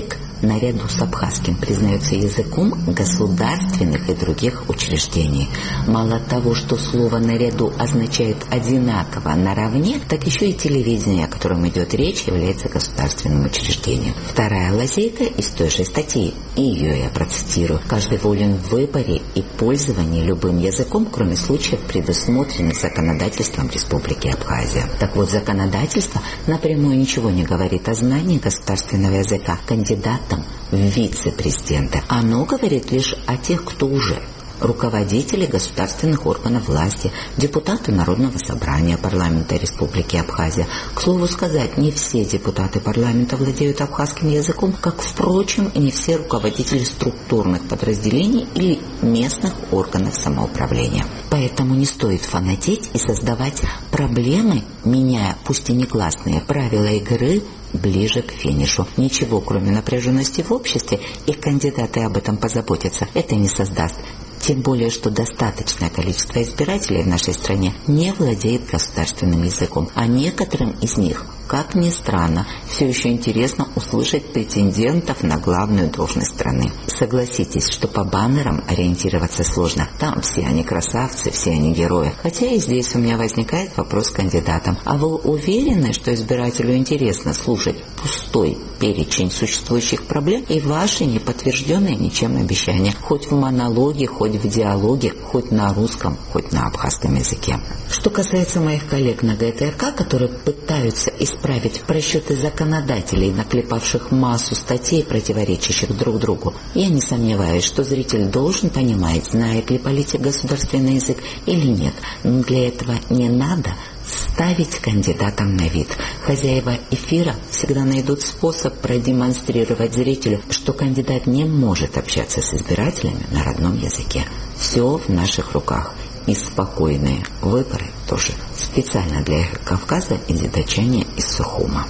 наряду с абхазским признается языком государственных и других учреждений. Мало того, что слово «наряду» означает одинаково наравне, так еще и телевидение, о котором идет речь, является государственным учреждением. Вторая лазейка из той же статьи, и ее я процитирую. Каждый волен в выборе и пользовании любым языком, кроме случаев, предусмотренных законодательством Республики Абхазия. Так вот, законодательство напрямую ничего не говорит о знании государственного языка кандидатам в вице-президенты. Оно говорит лишь о тех, кто уже руководители государственных органов власти, депутаты Народного собрания парламента Республики Абхазия. К слову сказать, не все депутаты парламента владеют абхазским языком, как, впрочем, и не все руководители структурных подразделений или местных органов самоуправления. Поэтому не стоит фанатеть и создавать проблемы, меняя, пусть и негласные, правила игры ближе к финишу. Ничего, кроме напряженности в обществе, и кандидаты об этом позаботятся, это не создаст. Тем более, что достаточное количество избирателей в нашей стране не владеет государственным языком, а некоторым из них, как ни странно, все еще интересно услышать претендентов на главную должность страны. Согласитесь, что по баннерам ориентироваться сложно. Там все они красавцы, все они герои. Хотя и здесь у меня возникает вопрос к кандидатам. А вы уверены, что избирателю интересно слушать пустой перечень существующих проблем и ваши неподтвержденные ничем обещания? Хоть в монологе, хоть в диалоге, хоть на русском, хоть на абхазском языке. Что касается моих коллег на ГТРК, которые пытаются исправить просчеты законодателей, наклепавших массу статей, противоречащих друг другу, я не сомневаюсь, что зритель должен понимать, знает ли политик государственный язык или нет. Но для этого не надо ставить кандидатам на вид. Хозяева эфира всегда найдут способ продемонстрировать зрителю, что кандидат не может общаться с избирателями на родном языке. Все в наших руках. И спокойные выборы тоже. Специально для «Эхо Кавказа» и датчане из Сухума.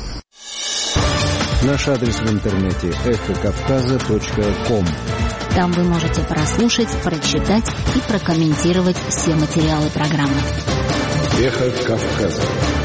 Наш адрес в интернете эхокавказа.ком. Там вы можете прослушать, прочитать и прокомментировать все материалы программы. Эхо Кавказа.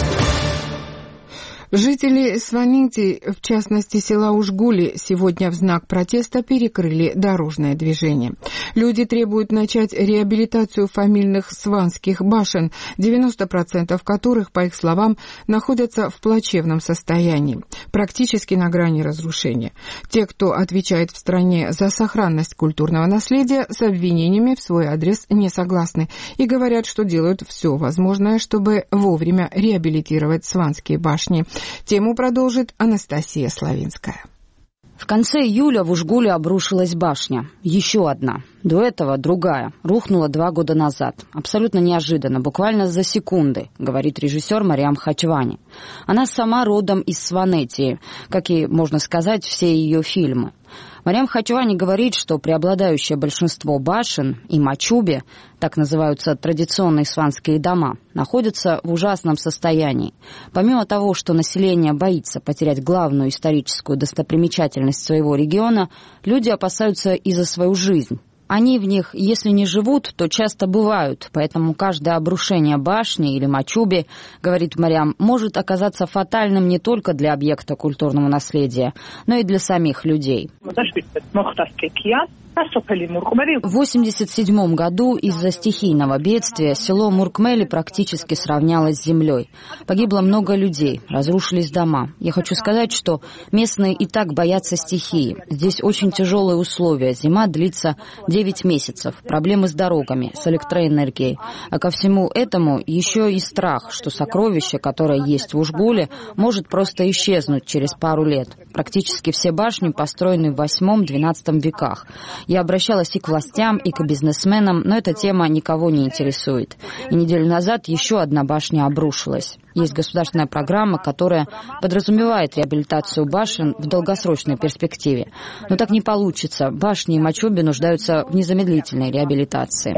Жители Сванити, в частности села Ужгули, сегодня в знак протеста перекрыли дорожное движение. Люди требуют начать реабилитацию фамильных сванских башен, 90% которых, по их словам, находятся в плачевном состоянии, практически на грани разрушения. Те, кто отвечает в стране за сохранность культурного наследия, с обвинениями в свой адрес не согласны и говорят, что делают все возможное, чтобы вовремя реабилитировать сванские башни. Тему продолжит Анастасия Славинская. В конце июля в Ужгуле обрушилась башня. Еще одна. До этого другая. Рухнула 2 года назад. Абсолютно неожиданно, буквально за секунды, говорит режиссер Мариам Хачвани. Она сама родом из Сванетии, как и, можно сказать, все ее фильмы. Мариам Хачвани говорит, что преобладающее большинство башен и мачуби, так называются традиционные сванские дома, находятся в ужасном состоянии. Помимо того, что население боится потерять главную историческую достопримечательность своего региона, люди опасаются и за свою жизнь. Они в них, если не живут, то часто бывают, поэтому каждое обрушение башни или мачуби, говорит Мариам, может оказаться фатальным не только для объекта культурного наследия, но и для самих людей. В 1987 году из-за стихийного бедствия село Муркмели практически сравнялось с землей. Погибло много людей, разрушились дома. Я хочу сказать, что местные и так боятся стихии. Здесь очень тяжелые условия. Зима длится 9 месяцев. Проблемы с дорогами, с электроэнергией. А ко всему этому еще и страх, что сокровище, которое есть в Ужгуле, может просто исчезнуть через пару лет. Практически все башни построены в 8-12 веках. Я обращалась и к властям, и к бизнесменам, но эта тема никого не интересует. И неделю назад еще одна башня обрушилась. Есть государственная программа, которая подразумевает реабилитацию башен в долгосрочной перспективе. Но так не получится. Башни и мачуби нуждаются в незамедлительной реабилитации.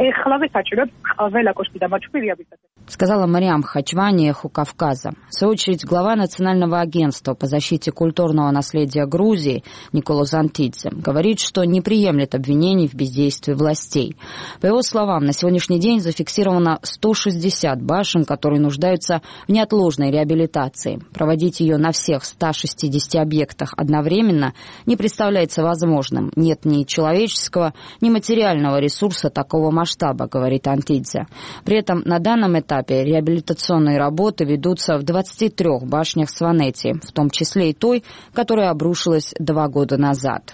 Сказала Мариам Хачвани «Эхо Кавказа». В свою очередь, глава Национального агентства по защите культурного наследия Грузии Никола Зантидзе говорит, что не приемлет нет обвинений в бездействии властей. По его словам, на сегодняшний день зафиксировано 160 башен, которые нуждаются в неотложной реабилитации. Проводить ее на всех 160 объектах одновременно не представляется возможным. Нет ни человеческого, ни материального ресурса такого масштаба, говорит Антидзе. При этом на данном этапе реабилитационные работы ведутся в 23 башнях Сванети, в том числе и той, которая обрушилась 2 года назад.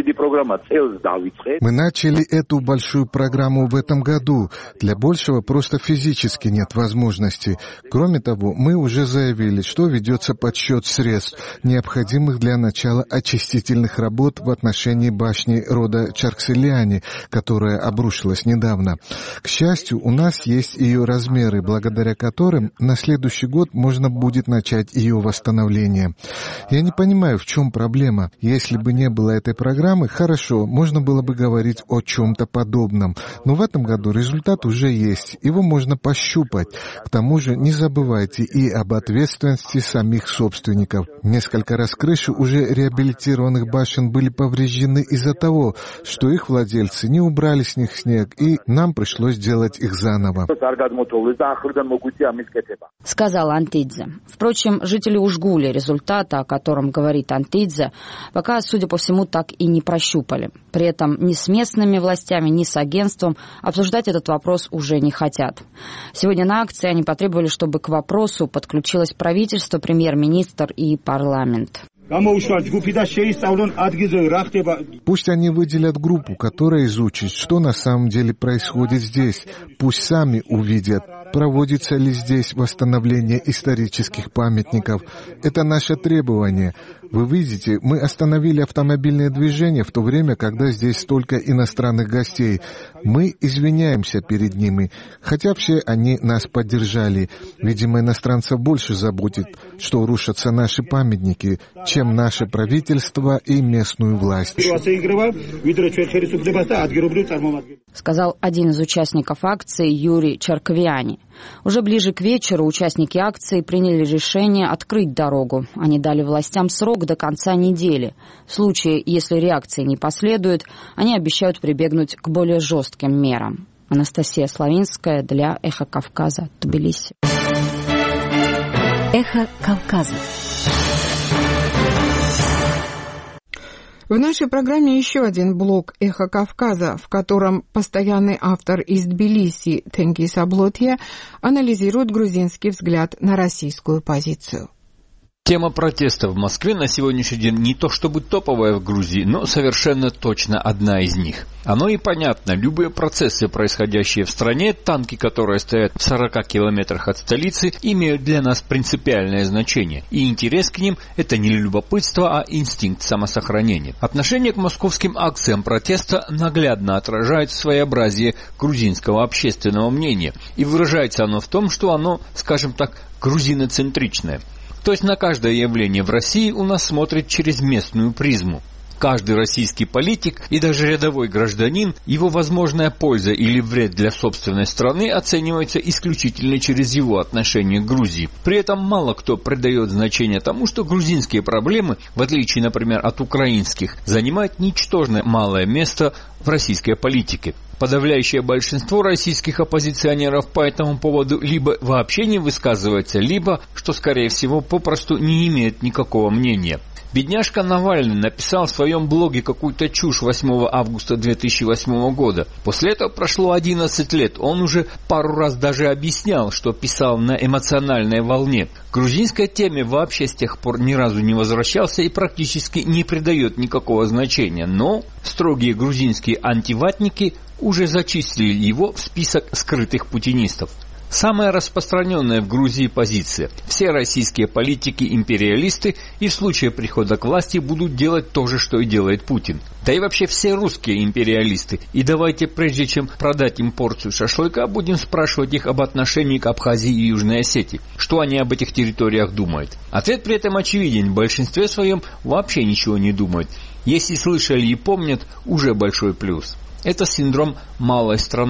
Мы начали эту большую программу в этом году. Для большего просто физически нет возможности. Кроме того, мы уже заявили, что ведется подсчет средств, необходимых для начала очистительных работ в отношении башни рода Чаркселиани, которая обрушилась недавно. К счастью, у нас есть ее размеры, благодаря которым на следующий год можно будет начать ее восстановление. Я не понимаю, в чем проблема. Если бы не было этой программы, хорошо, можно было бы говорить о чем-то подобном. Но в этом году результат уже есть, его можно пощупать. К тому же не забывайте и об ответственности самих собственников. Несколько раз крыши уже реабилитированных башен были повреждены из-за того, что их владельцы не убрали с них снег, и нам пришлось делать их заново. Сказал Антидзе. Впрочем, жители Ужгули результата, о котором говорит Антидзе, пока, судя по всему, так и не прощупали. При этом ни с местными властями, ни с агентством обсуждать этот вопрос уже не хотят. Сегодня на акции они потребовали, чтобы к вопросу подключилось правительство, премьер-министр и парламент. Пусть они выделят группу, которая изучит, что на самом деле происходит здесь. Пусть сами увидят, проводится ли здесь восстановление исторических памятников. Это наше требование. Вы видите, мы остановили автомобильное движение в то время, когда здесь столько иностранных гостей. Мы извиняемся перед ними, хотя все они нас поддержали. Видимо, иностранцев больше заботит, что рушатся наши памятники, чем наше правительство и местную власть. Сказал один из участников акции Юрий Чарквиани. Уже ближе к вечеру участники акции приняли решение открыть дорогу. Они дали властям срок до конца недели. В случае, если реакции не последует, они обещают прибегнуть к более жестким мерам. Анастасия Славинская для «Эхо Кавказа», Тбилиси. «Эхо Кавказа». В нашей программе еще один блок «Эхо Кавказа», в котором постоянный автор из Тбилиси Тенгиз Аблотья анализирует грузинский взгляд на российскую позицию. Тема протеста в Москве на сегодняшний день не то чтобы топовая в Грузии, но совершенно точно одна из них. Оно и понятно. Любые процессы, происходящие в стране, танки, которые стоят в 40 километрах от столицы, имеют для нас принципиальное значение. И интерес к ним – это не любопытство, а инстинкт самосохранения. Отношение к московским акциям протеста наглядно отражает своеобразие грузинского общественного мнения. И выражается оно в том, что оно, скажем так, грузиноцентричное. То есть на каждое явление в России у нас смотрят через местную призму. Каждый российский политик и даже рядовой гражданин, его возможная польза или вред для собственной страны оценивается исключительно через его отношение к Грузии. При этом мало кто придает значение тому, что грузинские проблемы, в отличие, например, от украинских, занимают ничтожно малое место в российской политике. Подавляющее большинство российских оппозиционеров по этому поводу либо вообще не высказывается, либо, что скорее всего, попросту не имеет никакого мнения. Бедняжка Навальный написал в своем блоге какую-то чушь 8 августа 2008 года. После этого прошло 11 лет. Он уже пару раз даже объяснял, что писал на эмоциональной волне. К грузинской теме вообще с тех пор ни разу не возвращался и практически не придает никакого значения. Но строгие грузинские антиватники уже зачислили его в список скрытых путинистов. Самая распространенная в Грузии позиция. Все российские политики-империалисты и в случае прихода к власти будут делать то же, что и делает Путин. Да и вообще все русские империалисты. И давайте, прежде чем продать им порцию шашлыка, будем спрашивать их об отношении к Абхазии и Южной Осетии. Что они об этих территориях думают? Ответ при этом очевиден. В большинстве своем вообще ничего не думают. Если слышали и помнят, уже большой плюс. Это синдром малой страны.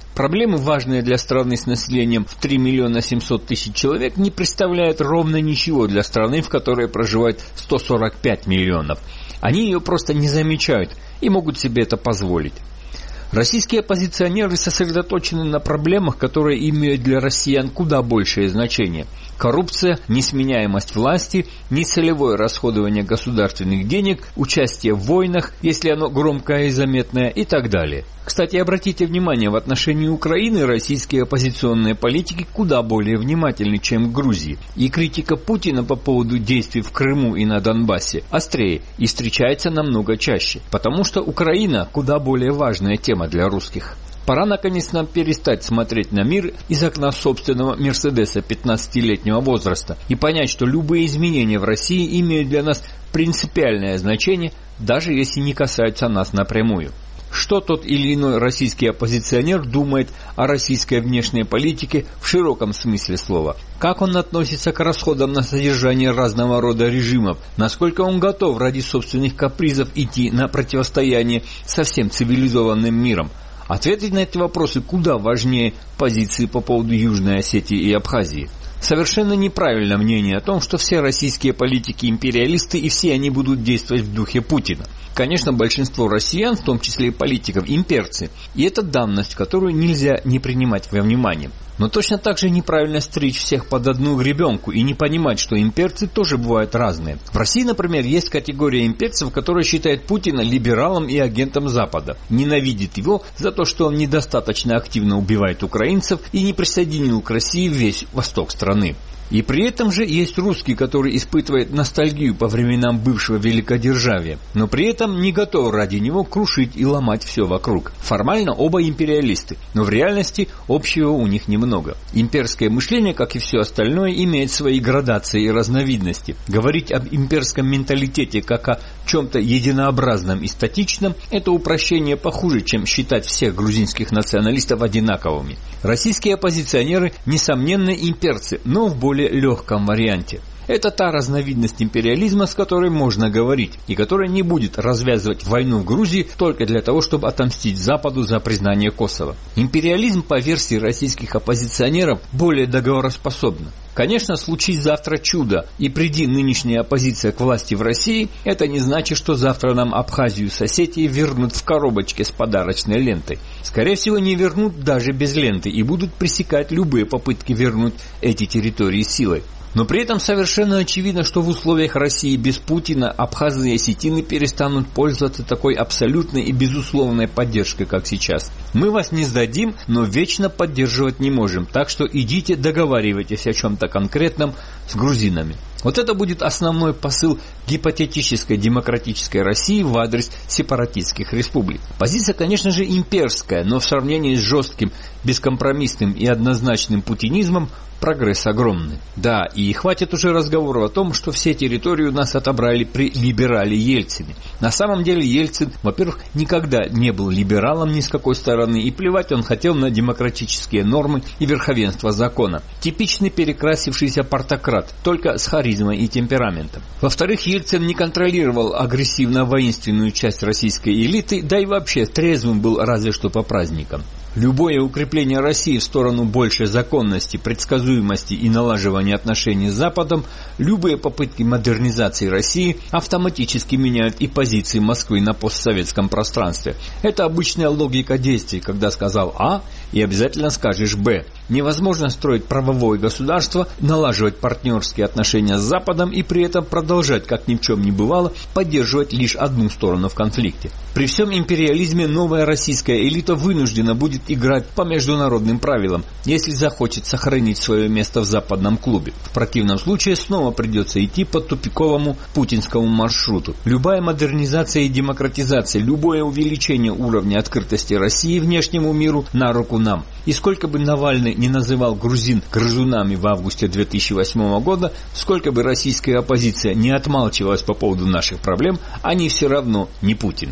Проблемы, важные для страны с населением в 3 миллиона 700 тысяч человек, не представляют ровно ничего для страны, в которой проживает 145 миллионов. Они ее просто не замечают и могут себе это позволить. Российские оппозиционеры сосредоточены на проблемах, которые имеют для россиян куда большее значение. Коррупция, несменяемость власти, нецелевое расходование государственных денег, участие в войнах, если оно громкое и заметное, и так далее. Кстати, обратите внимание, в отношении Украины российские оппозиционные политики куда более внимательны, чем в Грузии. И критика Путина по поводу действий в Крыму и на Донбассе острее и встречается намного чаще, потому что Украина куда более важная тема для русских. Пора, наконец, нам перестать смотреть на мир из окна собственного Мерседеса 15-летнего возраста и понять, что любые изменения в России имеют для нас принципиальное значение, даже если не касаются нас напрямую. Что тот или иной российский оппозиционер думает о российской внешней политике в широком смысле слова? Как он относится к расходам на содержание разного рода режимов? Насколько он готов ради собственных капризов идти на противостояние со всем цивилизованным миром? Ответить на эти вопросы куда важнее позиции по поводу Южной Осетии и Абхазии. Совершенно неправильно мнение о том, что все российские политики империалисты и все они будут действовать в духе Путина. Конечно, большинство россиян, в том числе и политиков, имперцы. И это данность, которую нельзя не принимать во внимание. Но точно так же неправильно стричь всех под одну гребенку и не понимать, что имперцы тоже бывают разные. В России, например, есть категория имперцев, которая считает Путина либералом и агентом Запада. Ненавидит его за то, что он недостаточно активно убивает украинцев и не присоединил к России весь восток страны. И при этом же есть русский, который испытывает ностальгию по временам бывшего великодержавия, но при этом не готов ради него крушить и ломать все вокруг. Формально оба империалисты, но в реальности общего у них немного. Имперское мышление, как и все остальное, имеет свои градации и разновидности. Говорить об имперском менталитете как о чем-то единообразном и статичном – это упрощение похуже, чем считать всех грузинских националистов одинаковыми. Российские оппозиционеры, несомненно, имперцы, но в более легком варианте. Это та разновидность империализма, с которой можно говорить, и которая не будет развязывать войну в Грузии только для того, чтобы отомстить Западу за признание Косово. Империализм, по версии российских оппозиционеров, более договороспособен. Конечно, случись завтра чудо, и приди нынешняя оппозиция к власти в России, это не значит, что завтра нам Абхазию с Осетией вернут в коробочке с подарочной лентой. Скорее всего, не вернут даже без ленты и будут пресекать любые попытки вернуть эти территории силой. Но при этом совершенно очевидно, что в условиях России без Путина абхазы и осетины перестанут пользоваться такой абсолютной и безусловной поддержкой, как сейчас. Мы вас не сдадим, но вечно поддерживать не можем, так что идите договаривайтесь о чем-то конкретном с грузинами. Вот это будет основной посыл гипотетической демократической России в адрес сепаратистских республик. Позиция, конечно же, имперская, но в сравнении с жестким, бескомпромиссным и однозначным путинизмом прогресс огромный. Да, и хватит уже разговоров о том, что все территории у нас отобрали при либерале Ельцине. На самом деле Ельцин, во-первых, никогда не был либералом ни с какой стороны, и плевать он хотел на демократические нормы и верховенство закона. Типичный перекрасившийся партократ, только с харизмой и темпераментом. Во-вторых, Ельцин не контролировал агрессивно-воинственную часть российской элиты, да и вообще трезвым был разве что по праздникам. Любое укрепление России в сторону большей законности, предсказуемости и налаживания отношений с Западом, любые попытки модернизации России автоматически меняют и позиции Москвы на постсоветском пространстве. Это обычная логика действий, когда сказал А и обязательно скажешь Б. Невозможно строить правовое государство, налаживать партнерские отношения с Западом и при этом продолжать, как ни в чем не бывало, поддерживать лишь одну сторону в конфликте. При всем империализме новая российская элита вынуждена будет играть по международным правилам, если захочет сохранить свое место в западном клубе. В противном случае снова придется идти по тупиковому путинскому маршруту. Любая модернизация и демократизация, любое увеличение уровня открытости России внешнему миру на руку нам. И сколько бы Навальный не называл грузин грызунами в августе 2008 года, сколько бы российская оппозиция не отмалчивалась по поводу наших проблем, они все равно не Путин.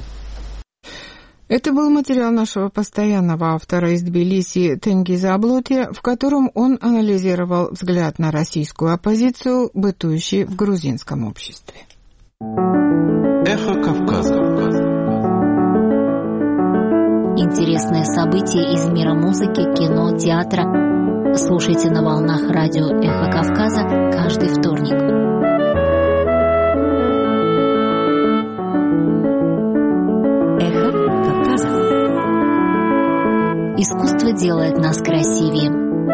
Это был материал нашего постоянного автора из Тбилиси Тенгиза Аблоти, в котором он анализировал взгляд на российскую оппозицию, бытующий в грузинском обществе. Эхо Кавказа. Интересные события из мира музыки, кино, театра слушайте на волнах радио «Эхо Кавказа» каждый вторник. Эхо Кавказа. Искусство делает нас красивее.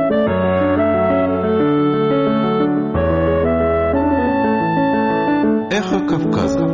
Эхо Кавказа.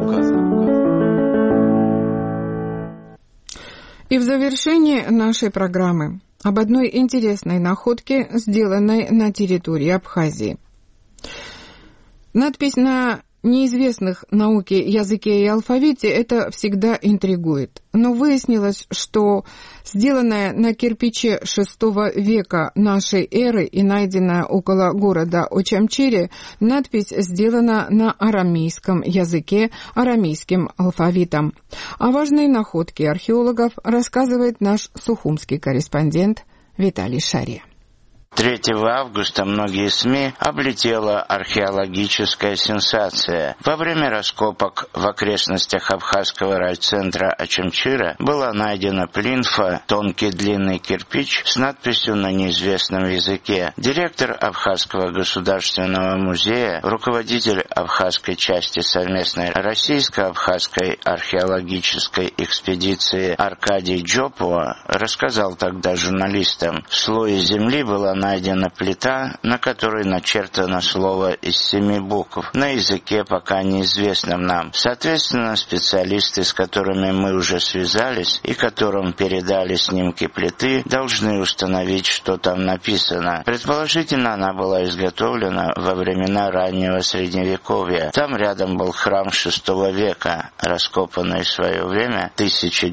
И в завершении нашей программы об одной интересной находке, сделанной на территории Абхазии. Надпись на неизвестных науке языке и алфавите это всегда интригует. Но выяснилось, что сделанная на кирпиче VI века нашей эры и найденная около города Очамчире, надпись сделана на арамейском языке, арамейским алфавитом. О важной находке археологов рассказывает наш сухумский корреспондент Виталий Шария. 3 августа многие СМИ облетела археологическая сенсация. Во время раскопок в окрестностях абхазского райцентра Очамчира была найдена плинфа, тонкий длинный кирпич с надписью на неизвестном языке. Директор Абхазского государственного музея, руководитель абхазской части совместной российско-абхазской археологической экспедиции Аркадий Джопуа рассказал тогда журналистам: в слое земли была найдена плита, на которой начертано слово из 7 букв, на языке пока неизвестном нам. Соответственно, специалисты, с которыми мы уже связались и которым передали снимки плиты, должны установить, что там написано. Предположительно, она была изготовлена во времена раннего Средневековья. Там рядом был храм VI века, раскопанный в свое время, в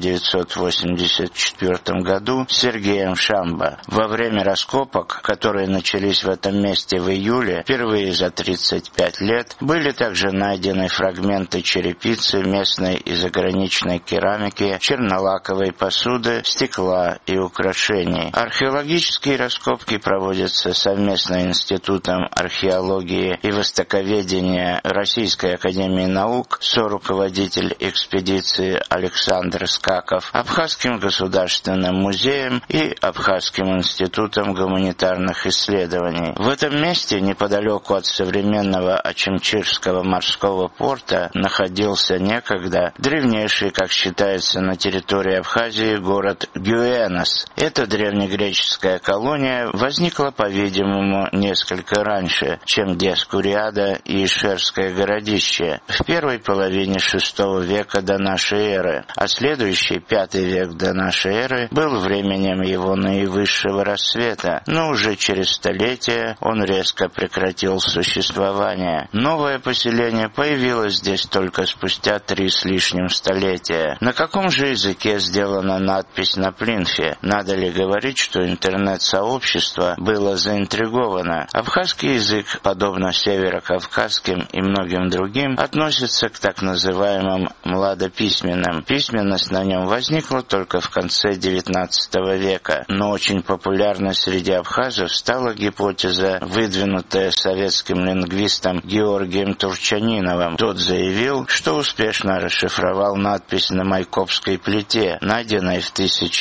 1984 году, Сергеем Шамбо. Во время раскопок, которые начались в этом месте в июле, впервые за 35 лет, были также найдены фрагменты черепицы, местной и заграничной керамики, чернолаковой посуды, стекла и украшений. Археологические раскопки проводятся совместно Институтом археологии и востоковедения Российской академии наук, соруководитель экспедиции Александр Скаков, Абхазским государственным музеем и Абхазским институтом гуманитарных исследований. В этом месте, неподалеку от современного Очамчирского морского порта, находился некогда древнейший, как считается, на территории Абхазии город Гюэнос. Эта древнегреческая колония возникла, по-видимому, несколько раньше, чем Диоскуриада и Ишерское городище, в первой половине VI века до нашей эры, а следующий, V век до нашей эры, был временем его наивысшего расцвета, но уже через столетия он резко прекратил существование. Новое поселение появилось здесь только спустя 3 с лишним столетия. На каком же языке сделана надпись на плинфе? Надо ли говорить, что интернет-сообщество было заинтриговано? Абхазский язык, подобно северокавказским и многим другим, относится к так называемым младописьменным. Письменность на нем возникла только в конце XIX века, но очень популярна среди абхазов стала гипотеза, выдвинутая советским лингвистом Георгием Турчаниновым. Тот заявил, что успешно расшифровал надпись на Майкопской плите, найденной в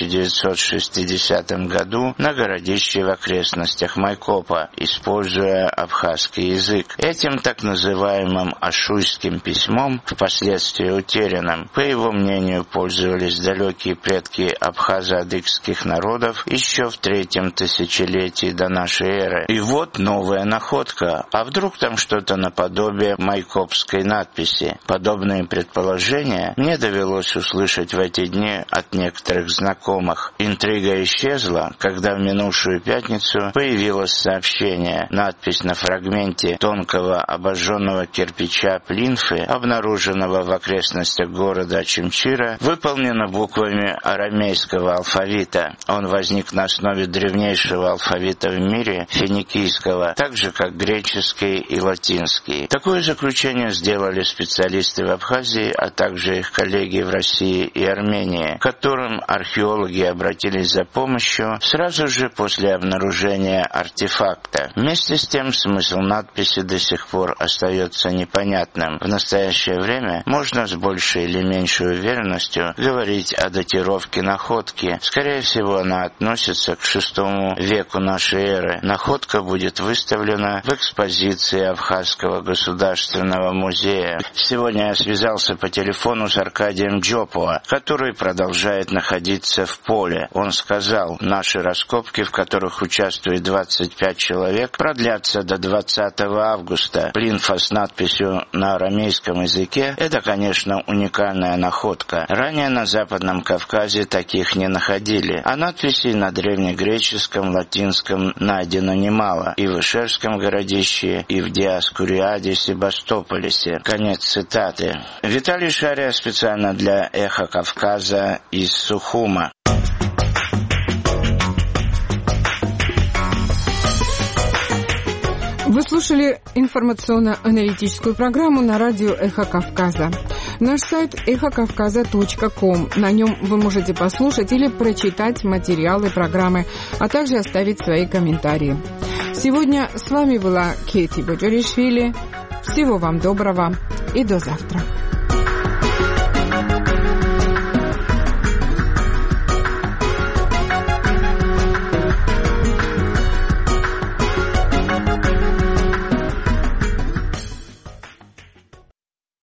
1960 году на городище в окрестностях Майкопа, используя абхазский язык. Этим так называемым ашуйским письмом, впоследствии утерянным, по его мнению, пользовались далекие предки абхазо-адыгских народов еще в 3-м тысячелетии до нашей эры. И вот новая находка. А вдруг там что-то наподобие майкопской надписи? Подобные предположения мне довелось услышать в эти дни от некоторых знакомых. Интрига исчезла, когда в минувшую пятницу появилось сообщение. Надпись на фрагменте тонкого обожженного кирпича плинфы, обнаруженного в окрестностях города Очамчира, выполнена буквами арамейского алфавита. Он возник на основе древнейшего алфавита алфавита в мире, финикийского, так же как греческий и латинский. Такое заключение сделали специалисты в Абхазии, а также их коллеги в России и Армении, к которым археологи обратились за помощью сразу же после обнаружения артефакта. Вместе с тем смысл надписи до сих пор остается непонятным. В настоящее время можно с большей или меньшей уверенностью говорить о датировке находки. Скорее всего, она относится к VI веку нашей эры. Находка будет выставлена в экспозиции Абхазского государственного музея. Сегодня я связался по телефону с Аркадием Джопуа, который продолжает находиться в поле. Он сказал, наши раскопки, в которых участвует 25 человек, продлятся до 20 августа. Плинфа с надписью на арамейском языке – это, конечно, уникальная находка. Ранее на Западном Кавказе таких не находили, а надписей на древнегреческом, латинском найдено немало и в Ишерском городище, и в Диаскуриаде, Себастополисе. Конец цитаты. Виталий Шария специально для «Эхо Кавказа» из Сухума. Вы слушали информационно-аналитическую программу на радио «Эхо Кавказа». Наш сайт эхокавказа.ком. На нем вы можете послушать или прочитать материалы программы, а также оставить свои комментарии. Сегодня с вами была Кети Боджоришвили. Всего вам доброго и до завтра.